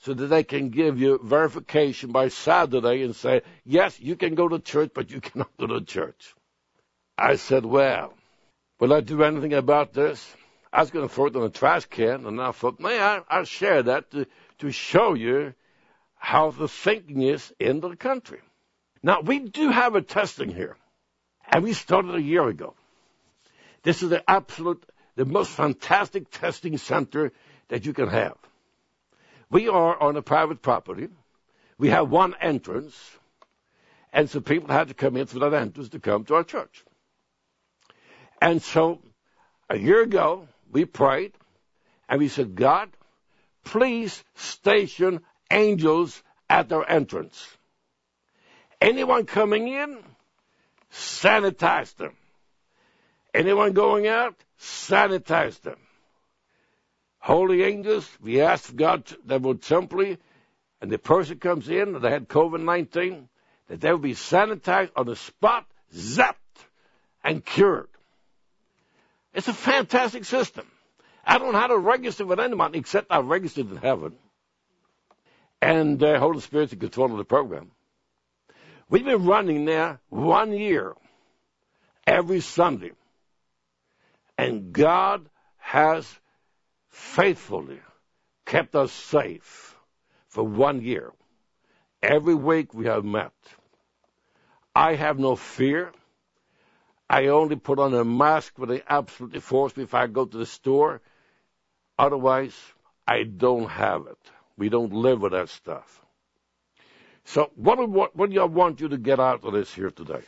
so that they can give you verification by Saturday and say, yes, you can go to church, but you cannot go to church. I said, well, will I do anything about this? I was going to throw it in a trash can, and I thought, man, I'll share that to, to show you how the thinking is in the country. Now, we do have a testing here, and we started a year ago. This is the absolute, the most fantastic testing center that you can have. We are on a private property. We have one entrance, and so people had to come in through that entrance to come to our church. And so a year ago, we prayed, and we said, God, please station angels at our entrance. Anyone coming in, sanitize them. Anyone going out, sanitize them. Holy angels, we asked God that would simply, and the person comes in, and they had COVID nineteen, that they would be sanitized on the spot, zapped, and cured. It's a fantastic system. I don't know how to register with anyone except I've registered in heaven. And the uh, Holy Spirit's in control of the program. We've been running there one year, every Sunday. And God has faithfully kept us safe for one year. Every week we have met. I have no fear. I only put on a mask when they absolutely force me if I go to the store. Otherwise, I don't have it. We don't live with that stuff. So what do, what, what do I want you to get out of this here today?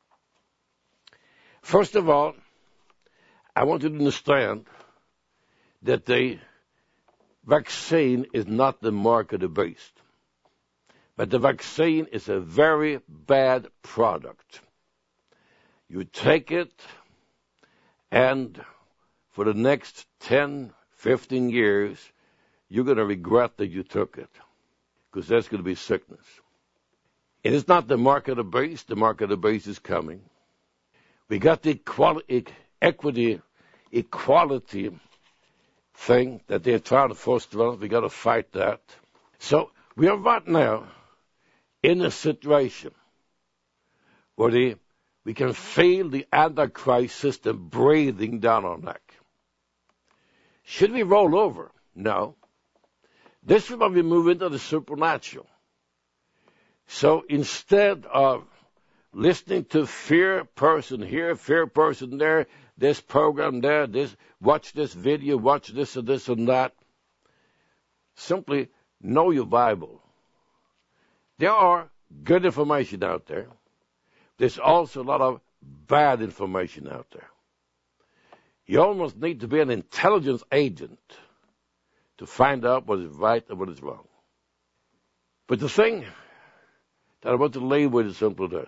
First of all, I want you to understand that the vaccine is not the mark of the beast. But the vaccine is a very bad product. You take it, and for the next ten, fifteen years, you're going to regret that you took it, because there's going to be sickness. It is not the mark of the beast. The mark of the beast is coming. We got the equality, equity, equality thing that they're trying to force develop. We got to fight that. So we are right now in a situation where the, we can feel the Antichrist system breathing down our neck. Should we roll over? No. This is when we move into the supernatural. So instead of listening to fear person here, fear person there, this program there, this, watch this video, watch this and this and that, simply know your Bible. There are good information out there. There's also a lot of bad information out there. You almost need to be an intelligence agent to find out what is right and what is wrong. But the thing that I want to leave with is simply this.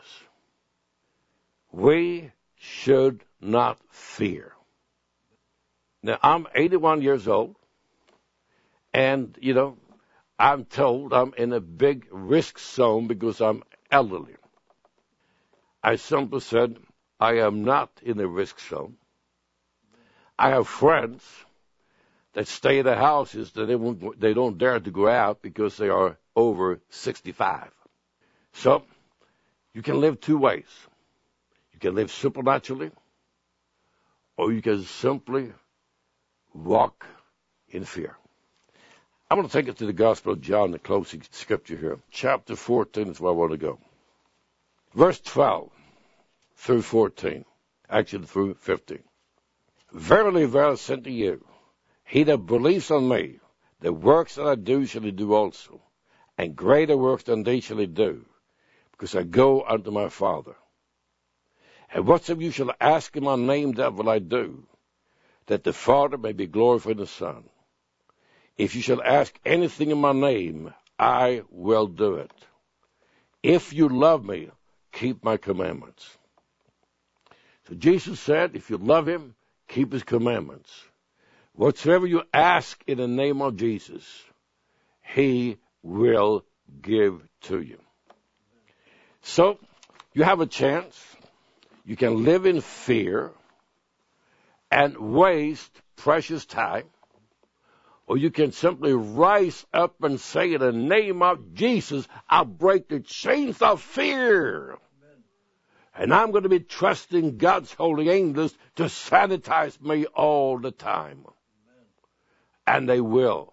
We should not fear. Now, I'm eighty-one years old, and, you know, I'm told I'm in a big risk zone because I'm elderly. I simply said, I am not in a risk zone. I have friends that stay in their houses that they, won't, they don't dare to go out because they are over sixty-five. So, you can live two ways. You can live supernaturally, or you can simply walk in fear. I want to take it to the Gospel of John, the closing scripture here. Chapter fourteen is where I want to go. Verse twelve through fourteen, actually through fifteen. Verily, verily, I say to you, he that believes on me, the works that I do shall he do also, and greater works than they shall he do, because I go unto my Father. And whatsoever you shall ask in my name, that will I do, that the Father may be glorified in the Son. If you shall ask anything in my name, I will do it. If you love me, keep my commandments. So Jesus said, if you love him, keep his commandments. Whatsoever you ask in the name of Jesus, he will give to you. So, you have a chance. You can live in fear and waste precious time, or you can simply rise up and say, in the name of Jesus, I'll break the chains of fear. Amen. And I'm going to be trusting God's holy angels to sanitize me all the time. Amen. And they will.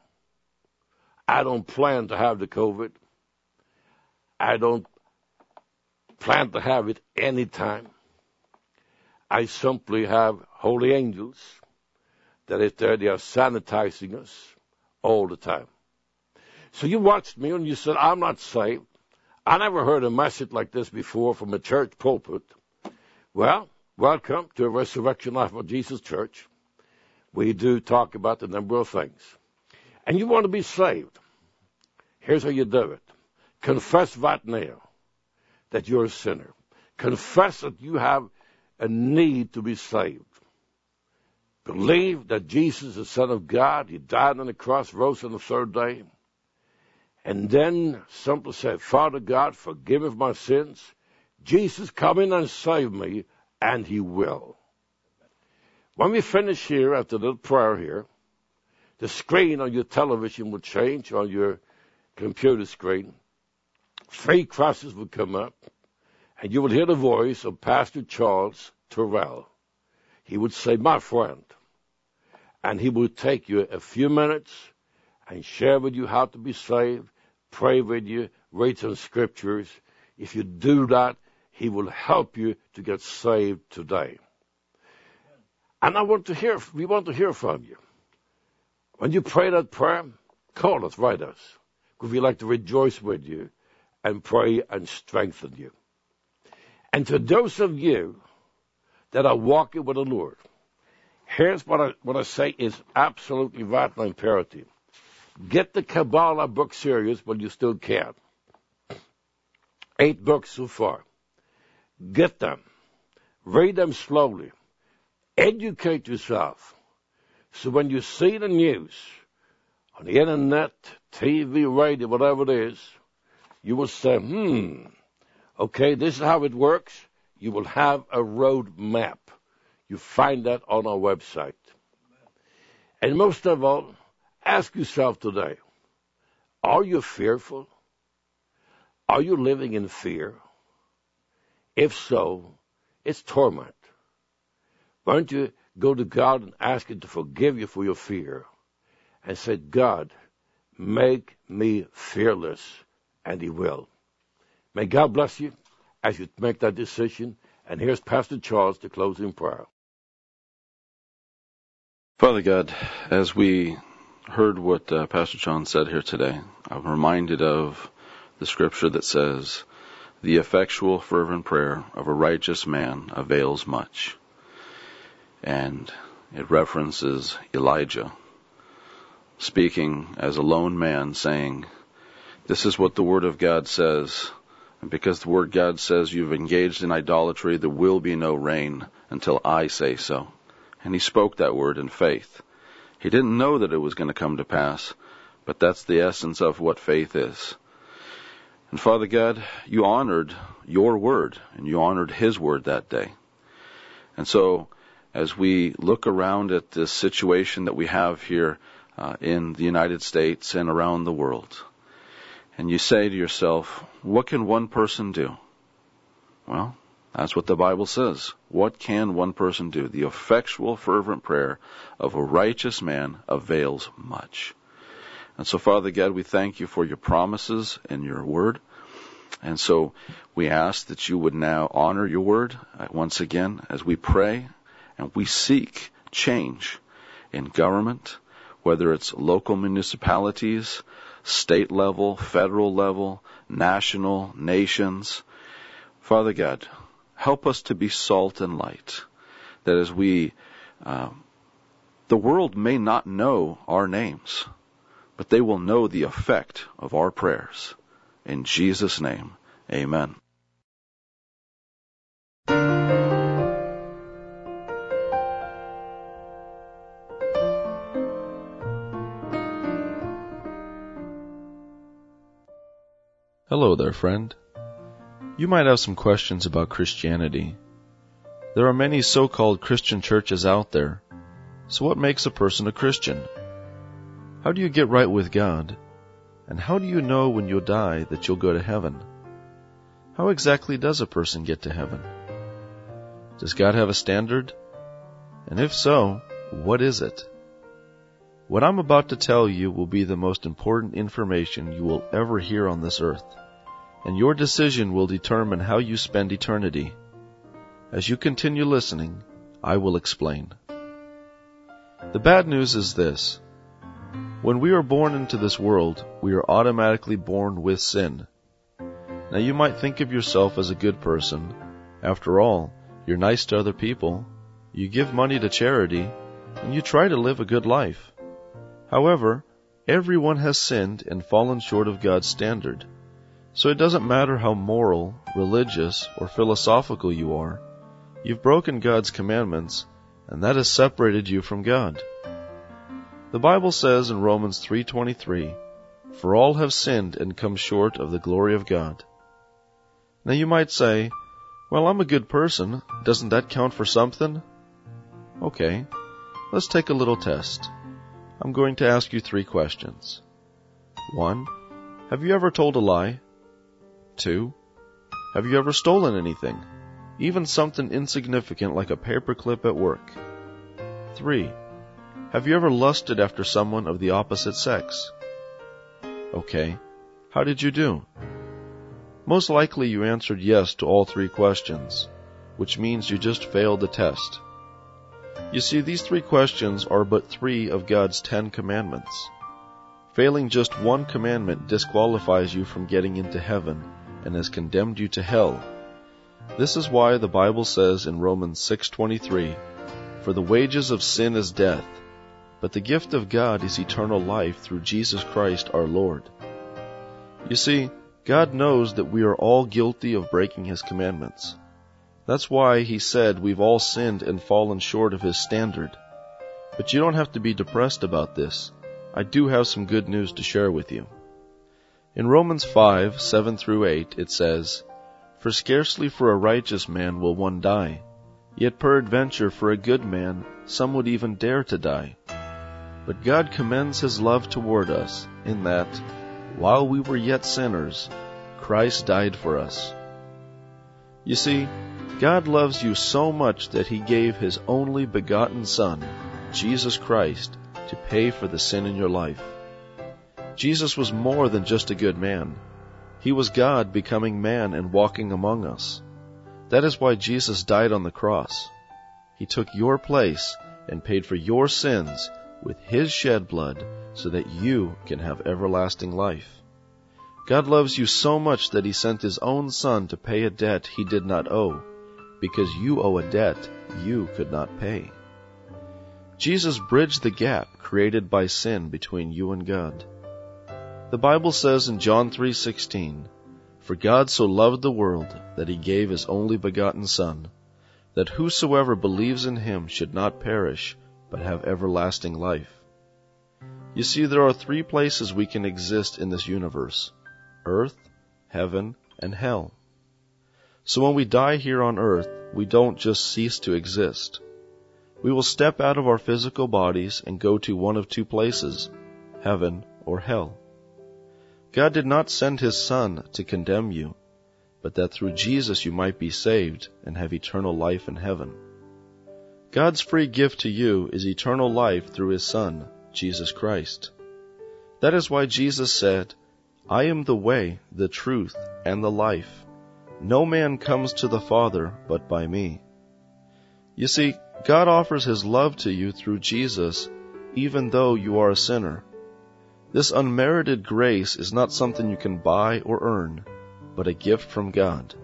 I don't plan to have the COVID. I don't plan to have it anytime. I simply have holy angels that is there, they are sanitizing us all the time. So you watched me and you said, I'm not saved. I never heard a message like this before from a church pulpit. Well, welcome to a Resurrection Life of Jesus Church. We do talk about a number of things. And you want to be saved. Here's how you do it. Confess right now that you're a sinner. Confess that you have a need to be saved. Believe that Jesus is the Son of God. He died on the cross, rose on the third day. And then simply say, Father God, forgive me of my sins. Jesus, come in and save me, and He will. When we finish here, after the prayer here, the screen on your television will change, on your computer screen. Three crosses will come up, and you will hear the voice of Pastor Charles Terrell. He would say, my friend, and he will take you a few minutes and share with you how to be saved, pray with you, read some scriptures. If you do that, he will help you to get saved today. And I want to hear, we want to hear from you. When you pray that prayer, call us, write us, because we like to rejoice with you and pray and strengthen you. And to those of you that are walking with the Lord, here's what I, what I say is absolutely vital imperative. Get the Kabbalah book series when you still can. Eight books so far. Get them. Read them slowly. Educate yourself. So when you see the news on the internet, T V, radio, whatever it is, you will say, hmm, okay, this is how it works. You will have a road map. You find that on our website. And most of all, ask yourself today, are you fearful? Are you living in fear? If so, it's torment. Why don't you go to God and ask Him to forgive you for your fear and say, God, make me fearless, and He will. May God bless you as you make that decision. And here's Pastor Charles to close in prayer. Father God, as we heard what uh, Pastor John said here today, I'm reminded of the scripture that says, the effectual fervent prayer of a righteous man avails much. And it references Elijah speaking as a lone man, saying, this is what the Word of God says, and because the Word of God says you've engaged in idolatry, there will be no rain until I say so. And he spoke that word in faith. He didn't know that it was going to come to pass, but that's the essence of what faith is. And Father God, you honored your word, and you honored His word that day. And so, as we look around at this situation that we have here uh, in the United States and around the world, and you say to yourself, what can one person do? Well, that's what the Bible says. What can one person do? The effectual, fervent prayer of a righteous man avails much. And so, Father God, we thank you for your promises and your word. And so we ask that you would now honor your word once again as we pray and we seek change in government, whether it's local municipalities, state level, federal level, national, nations. Father God, help us to be salt and light, that as we, uh, the world may not know our names, but they will know the effect of our prayers. In Jesus' name, amen. Hello there, friend. You might have some questions about Christianity. There are many so-called Christian churches out there. So what makes a person a Christian? How do you get right with God? And how do you know when you'll die that you'll go to heaven? How exactly does a person get to heaven? Does God have a standard? And if so, what is it? What I'm about to tell you will be the most important information you will ever hear on this earth, and your decision will determine how you spend eternity. As you continue listening, I will explain. The bad news is this. When we are born into this world, we are automatically born with sin. Now you might think of yourself as a good person. After all, you're nice to other people, you give money to charity, and you try to live a good life. However, everyone has sinned and fallen short of God's standard. So it doesn't matter how moral, religious, or philosophical you are, you've broken God's commandments, and that has separated you from God. The Bible says in Romans three twenty-three, "For all have sinned and come short of the glory of God." Now you might say, "Well, I'm a good person. Doesn't that count for something?" Okay, let's take a little test. I'm going to ask you three questions. One, have you ever told a lie? Two, have you ever stolen anything, even something insignificant like a paperclip at work? Three, have you ever lusted after someone of the opposite sex? Okay, how did you do? Most likely you answered yes to all three questions, which means you just failed the test. You see, these three questions are but three of God's Ten Commandments. Failing just one commandment disqualifies you from getting into heaven and has condemned you to hell. This is why the Bible says in Romans six twenty-three, "For the wages of sin is death, but the gift of God is eternal life through Jesus Christ our Lord." You see, God knows that we are all guilty of breaking His commandments. That's why He said we've all sinned and fallen short of His standard. But you don't have to be depressed about this. I do have some good news to share with you. In Romans five, seven through eight, it says, "For scarcely for a righteous man will one die, yet peradventure for a good man some would even dare to die. But God commends His love toward us, in that, while we were yet sinners, Christ died for us." You see, God loves you so much that He gave His only begotten Son, Jesus Christ, to pay for the sin in your life. Jesus was more than just a good man. He was God becoming man and walking among us. That is why Jesus died on the cross. He took your place and paid for your sins with His shed blood so that you can have everlasting life. God loves you so much that He sent His own Son to pay a debt He did not owe, because you owe a debt you could not pay. Jesus bridged the gap created by sin between you and God. The Bible says in John three sixteen, "For God so loved the world that He gave His only begotten Son, that whosoever believes in Him should not perish, but have everlasting life." You see, there are three places we can exist in this universe: earth, heaven, and hell. So when we die here on earth, we don't just cease to exist. We will step out of our physical bodies and go to one of two places, heaven or hell. God did not send His Son to condemn you, but that through Jesus you might be saved and have eternal life in heaven. God's free gift to you is eternal life through His Son, Jesus Christ. That is why Jesus said, "I am the way, the truth, and the life. No man comes to the Father but by me." You see, God offers His love to you through Jesus, even though you are a sinner. This unmerited grace is not something you can buy or earn, but a gift from God.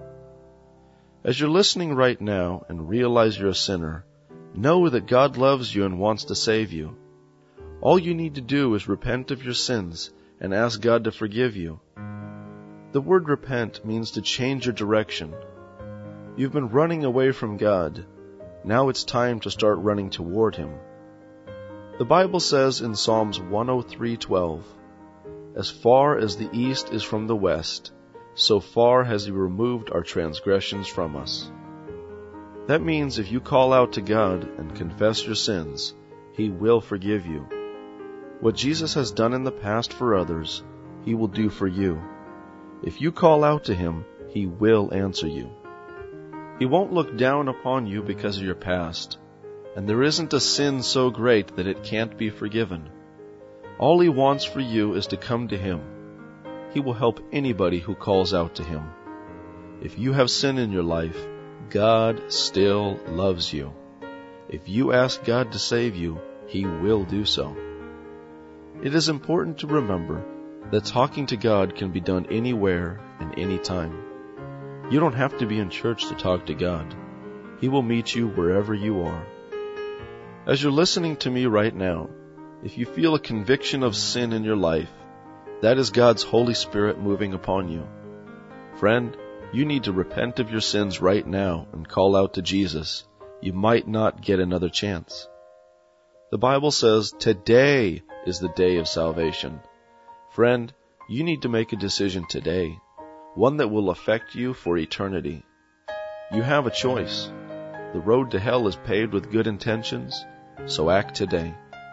As you're listening right now and realize you're a sinner, know that God loves you and wants to save you. All you need to do is repent of your sins and ask God to forgive you. The word repent means to change your direction. You've been running away from God. Now it's time to start running toward Him. The Bible says in Psalms one oh three twelve, "As far as the east is from the west, so far has He removed our transgressions from us." That means if you call out to God and confess your sins, He will forgive you. What Jesus has done in the past for others, He will do for you. If you call out to Him, He will answer you. He won't look down upon you because of your past, and there isn't a sin so great that it can't be forgiven. All He wants for you is to come to Him. He will help anybody who calls out to Him. If you have sin in your life, God still loves you. If you ask God to save you, He will do so. It is important to remember that talking to God can be done anywhere and anytime. You don't have to be in church to talk to God. He will meet you wherever you are. As you're listening to me right now, if you feel a conviction of sin in your life, that is God's Holy Spirit moving upon you. Friend, you need to repent of your sins right now and call out to Jesus. You might not get another chance. The Bible says today is the day of salvation. Friend, you need to make a decision today, one that will affect you for eternity. You have a choice. The road to hell is paved with good intentions, so act today.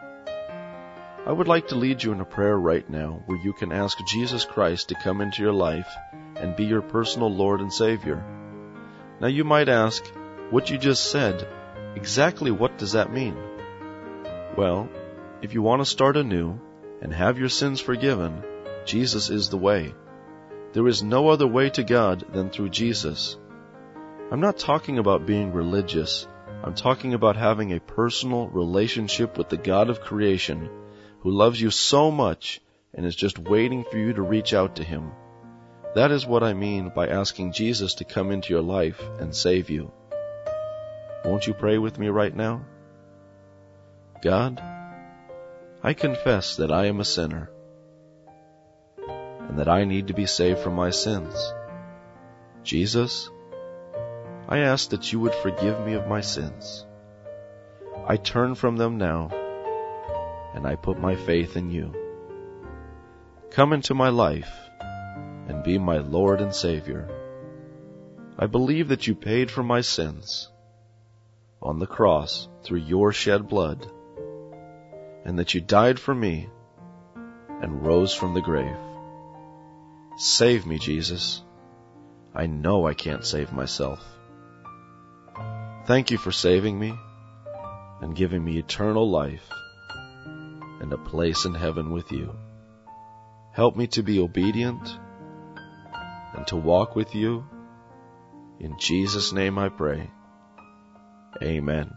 I would like to lead you in a prayer right now where you can ask Jesus Christ to come into your life and be your personal Lord and Savior. Now you might ask, what you just said, exactly what does that mean? Well, if you want to start anew and have your sins forgiven, Jesus is the way. There is no other way to God than through Jesus. I'm not talking about being religious. I'm talking about having a personal relationship with the God of creation who loves you so much and is just waiting for you to reach out to Him. That is what I mean by asking Jesus to come into your life and save you. Won't you pray with me right now? God, I confess that I am a sinner and that I need to be saved from my sins. Jesus, I ask that you would forgive me of my sins. I turn from them now, and I put my faith in you. Come into my life and be my Lord and Savior. I believe that you paid for my sins on the cross through your shed blood, and that you died for me and rose from the grave. Save me, Jesus. I know I can't save myself. Thank you for saving me and giving me eternal life and a place in heaven with you. Help me to be obedient and to walk with you. In Jesus' name I pray. Amen.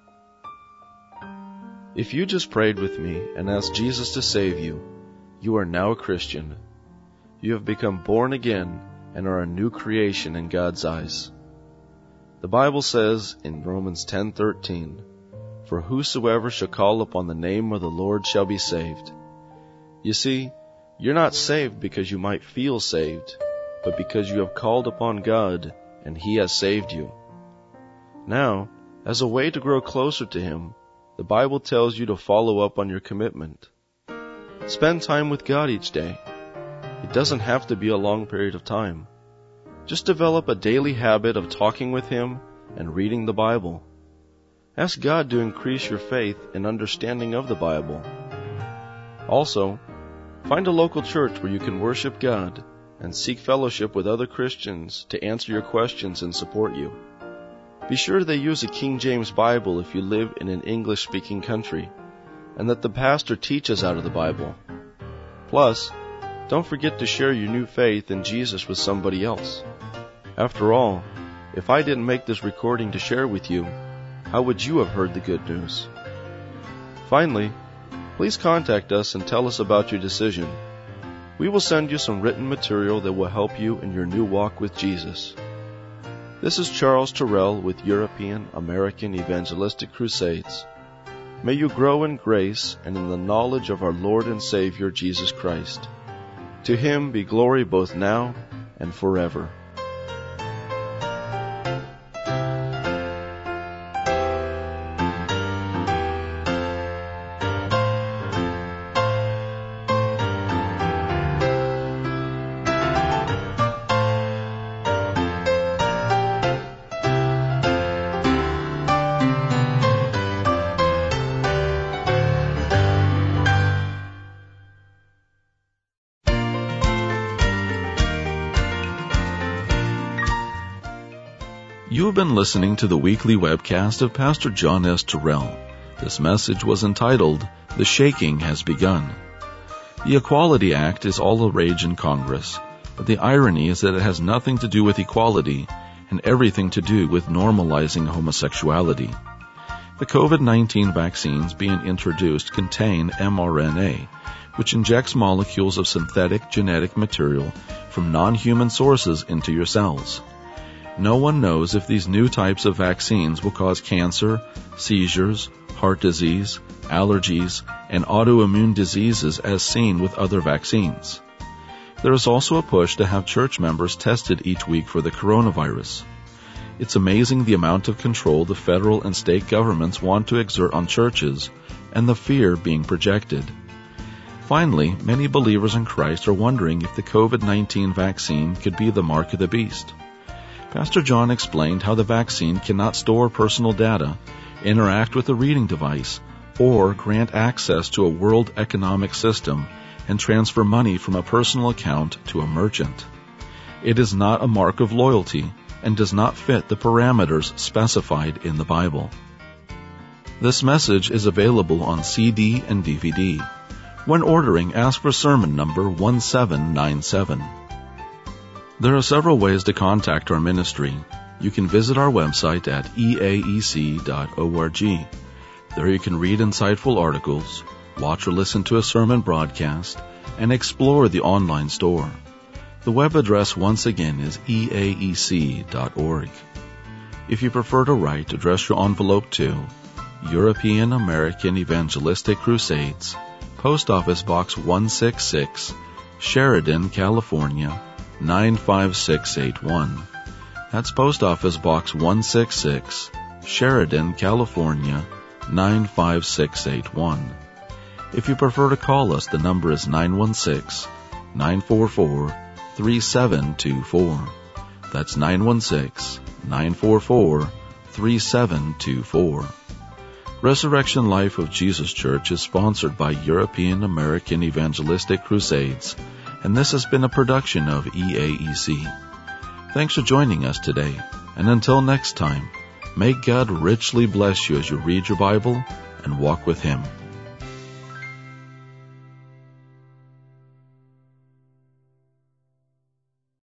If you just prayed with me and asked Jesus to save you, you are now a Christian. You have become born again and are a new creation in God's eyes. The Bible says in Romans ten thirteen, "For whosoever shall call upon the name of the Lord shall be saved." You see, you're not saved because you might feel saved, but because you have called upon God and He has saved you. Now, as a way to grow closer to Him, the Bible tells you to follow up on your commitment. Spend time with God each day. It doesn't have to be a long period of time. Just develop a daily habit of talking with Him and reading the Bible. Ask God to increase your faith and understanding of the Bible. Also, find a local church where you can worship God and seek fellowship with other Christians to answer your questions and support you. Be sure they use a King James Bible if you live in an English-speaking country, and that the pastor teaches out of the Bible. Plus, don't forget to share your new faith in Jesus with somebody else. After all, if I didn't make this recording to share with you, how would you have heard the good news? Finally, please contact us and tell us about your decision. We will send you some written material that will help you in your new walk with Jesus. This is Charles Terrell with European American Evangelistic Crusades. May you grow in grace and in the knowledge of our Lord and Savior Jesus Christ. To Him be glory both now and forever. been listening to the weekly webcast of Pastor John S. Terrell. This message was entitled, The Shaking Has Begun. The Equality Act is all the rage in Congress, but the irony is that it has nothing to do with equality and everything to do with normalizing homosexuality. The COVID nineteen vaccines being introduced contain mRNA, which injects molecules of synthetic genetic material from non-human sources into your cells. No one knows if these new types of vaccines will cause cancer, seizures, heart disease, allergies, and autoimmune diseases as seen with other vaccines. There is also a push to have church members tested each week for the coronavirus. It's amazing the amount of control the federal and state governments want to exert on churches and the fear being projected. Finally, many believers in Christ are wondering if the COVID nineteen vaccine could be the mark of the beast. Pastor John explained how the vaccine cannot store personal data, interact with a reading device, or grant access to a world economic system and transfer money from a personal account to a merchant. It is not a mark of loyalty and does not fit the parameters specified in the Bible. This message is available on C D and D V D. When ordering, ask for sermon number one seven nine seven. There are several ways to contact our ministry. You can visit our website at e a e c dot org. There you can read insightful articles, watch or listen to a sermon broadcast, and explore the online store. The web address once again is e a e c dot org. If you prefer to write, address your envelope to European American Evangelistic Crusades, Post Office Box one sixty-six, Sheridan, California, nine five six eight one. That's Post Office Box one sixty-six, Sheridan, California, nine five six eight one. If you prefer to call us, the number is nine one six, nine four four, three seven two four. That's nine one six, nine four four, three seven two four. Resurrection Life of Jesus Church is sponsored by European American Evangelistic Crusades, and this has been a production of E A E C. Thanks for joining us today, and until next time, may God richly bless you as you read your Bible and walk with Him.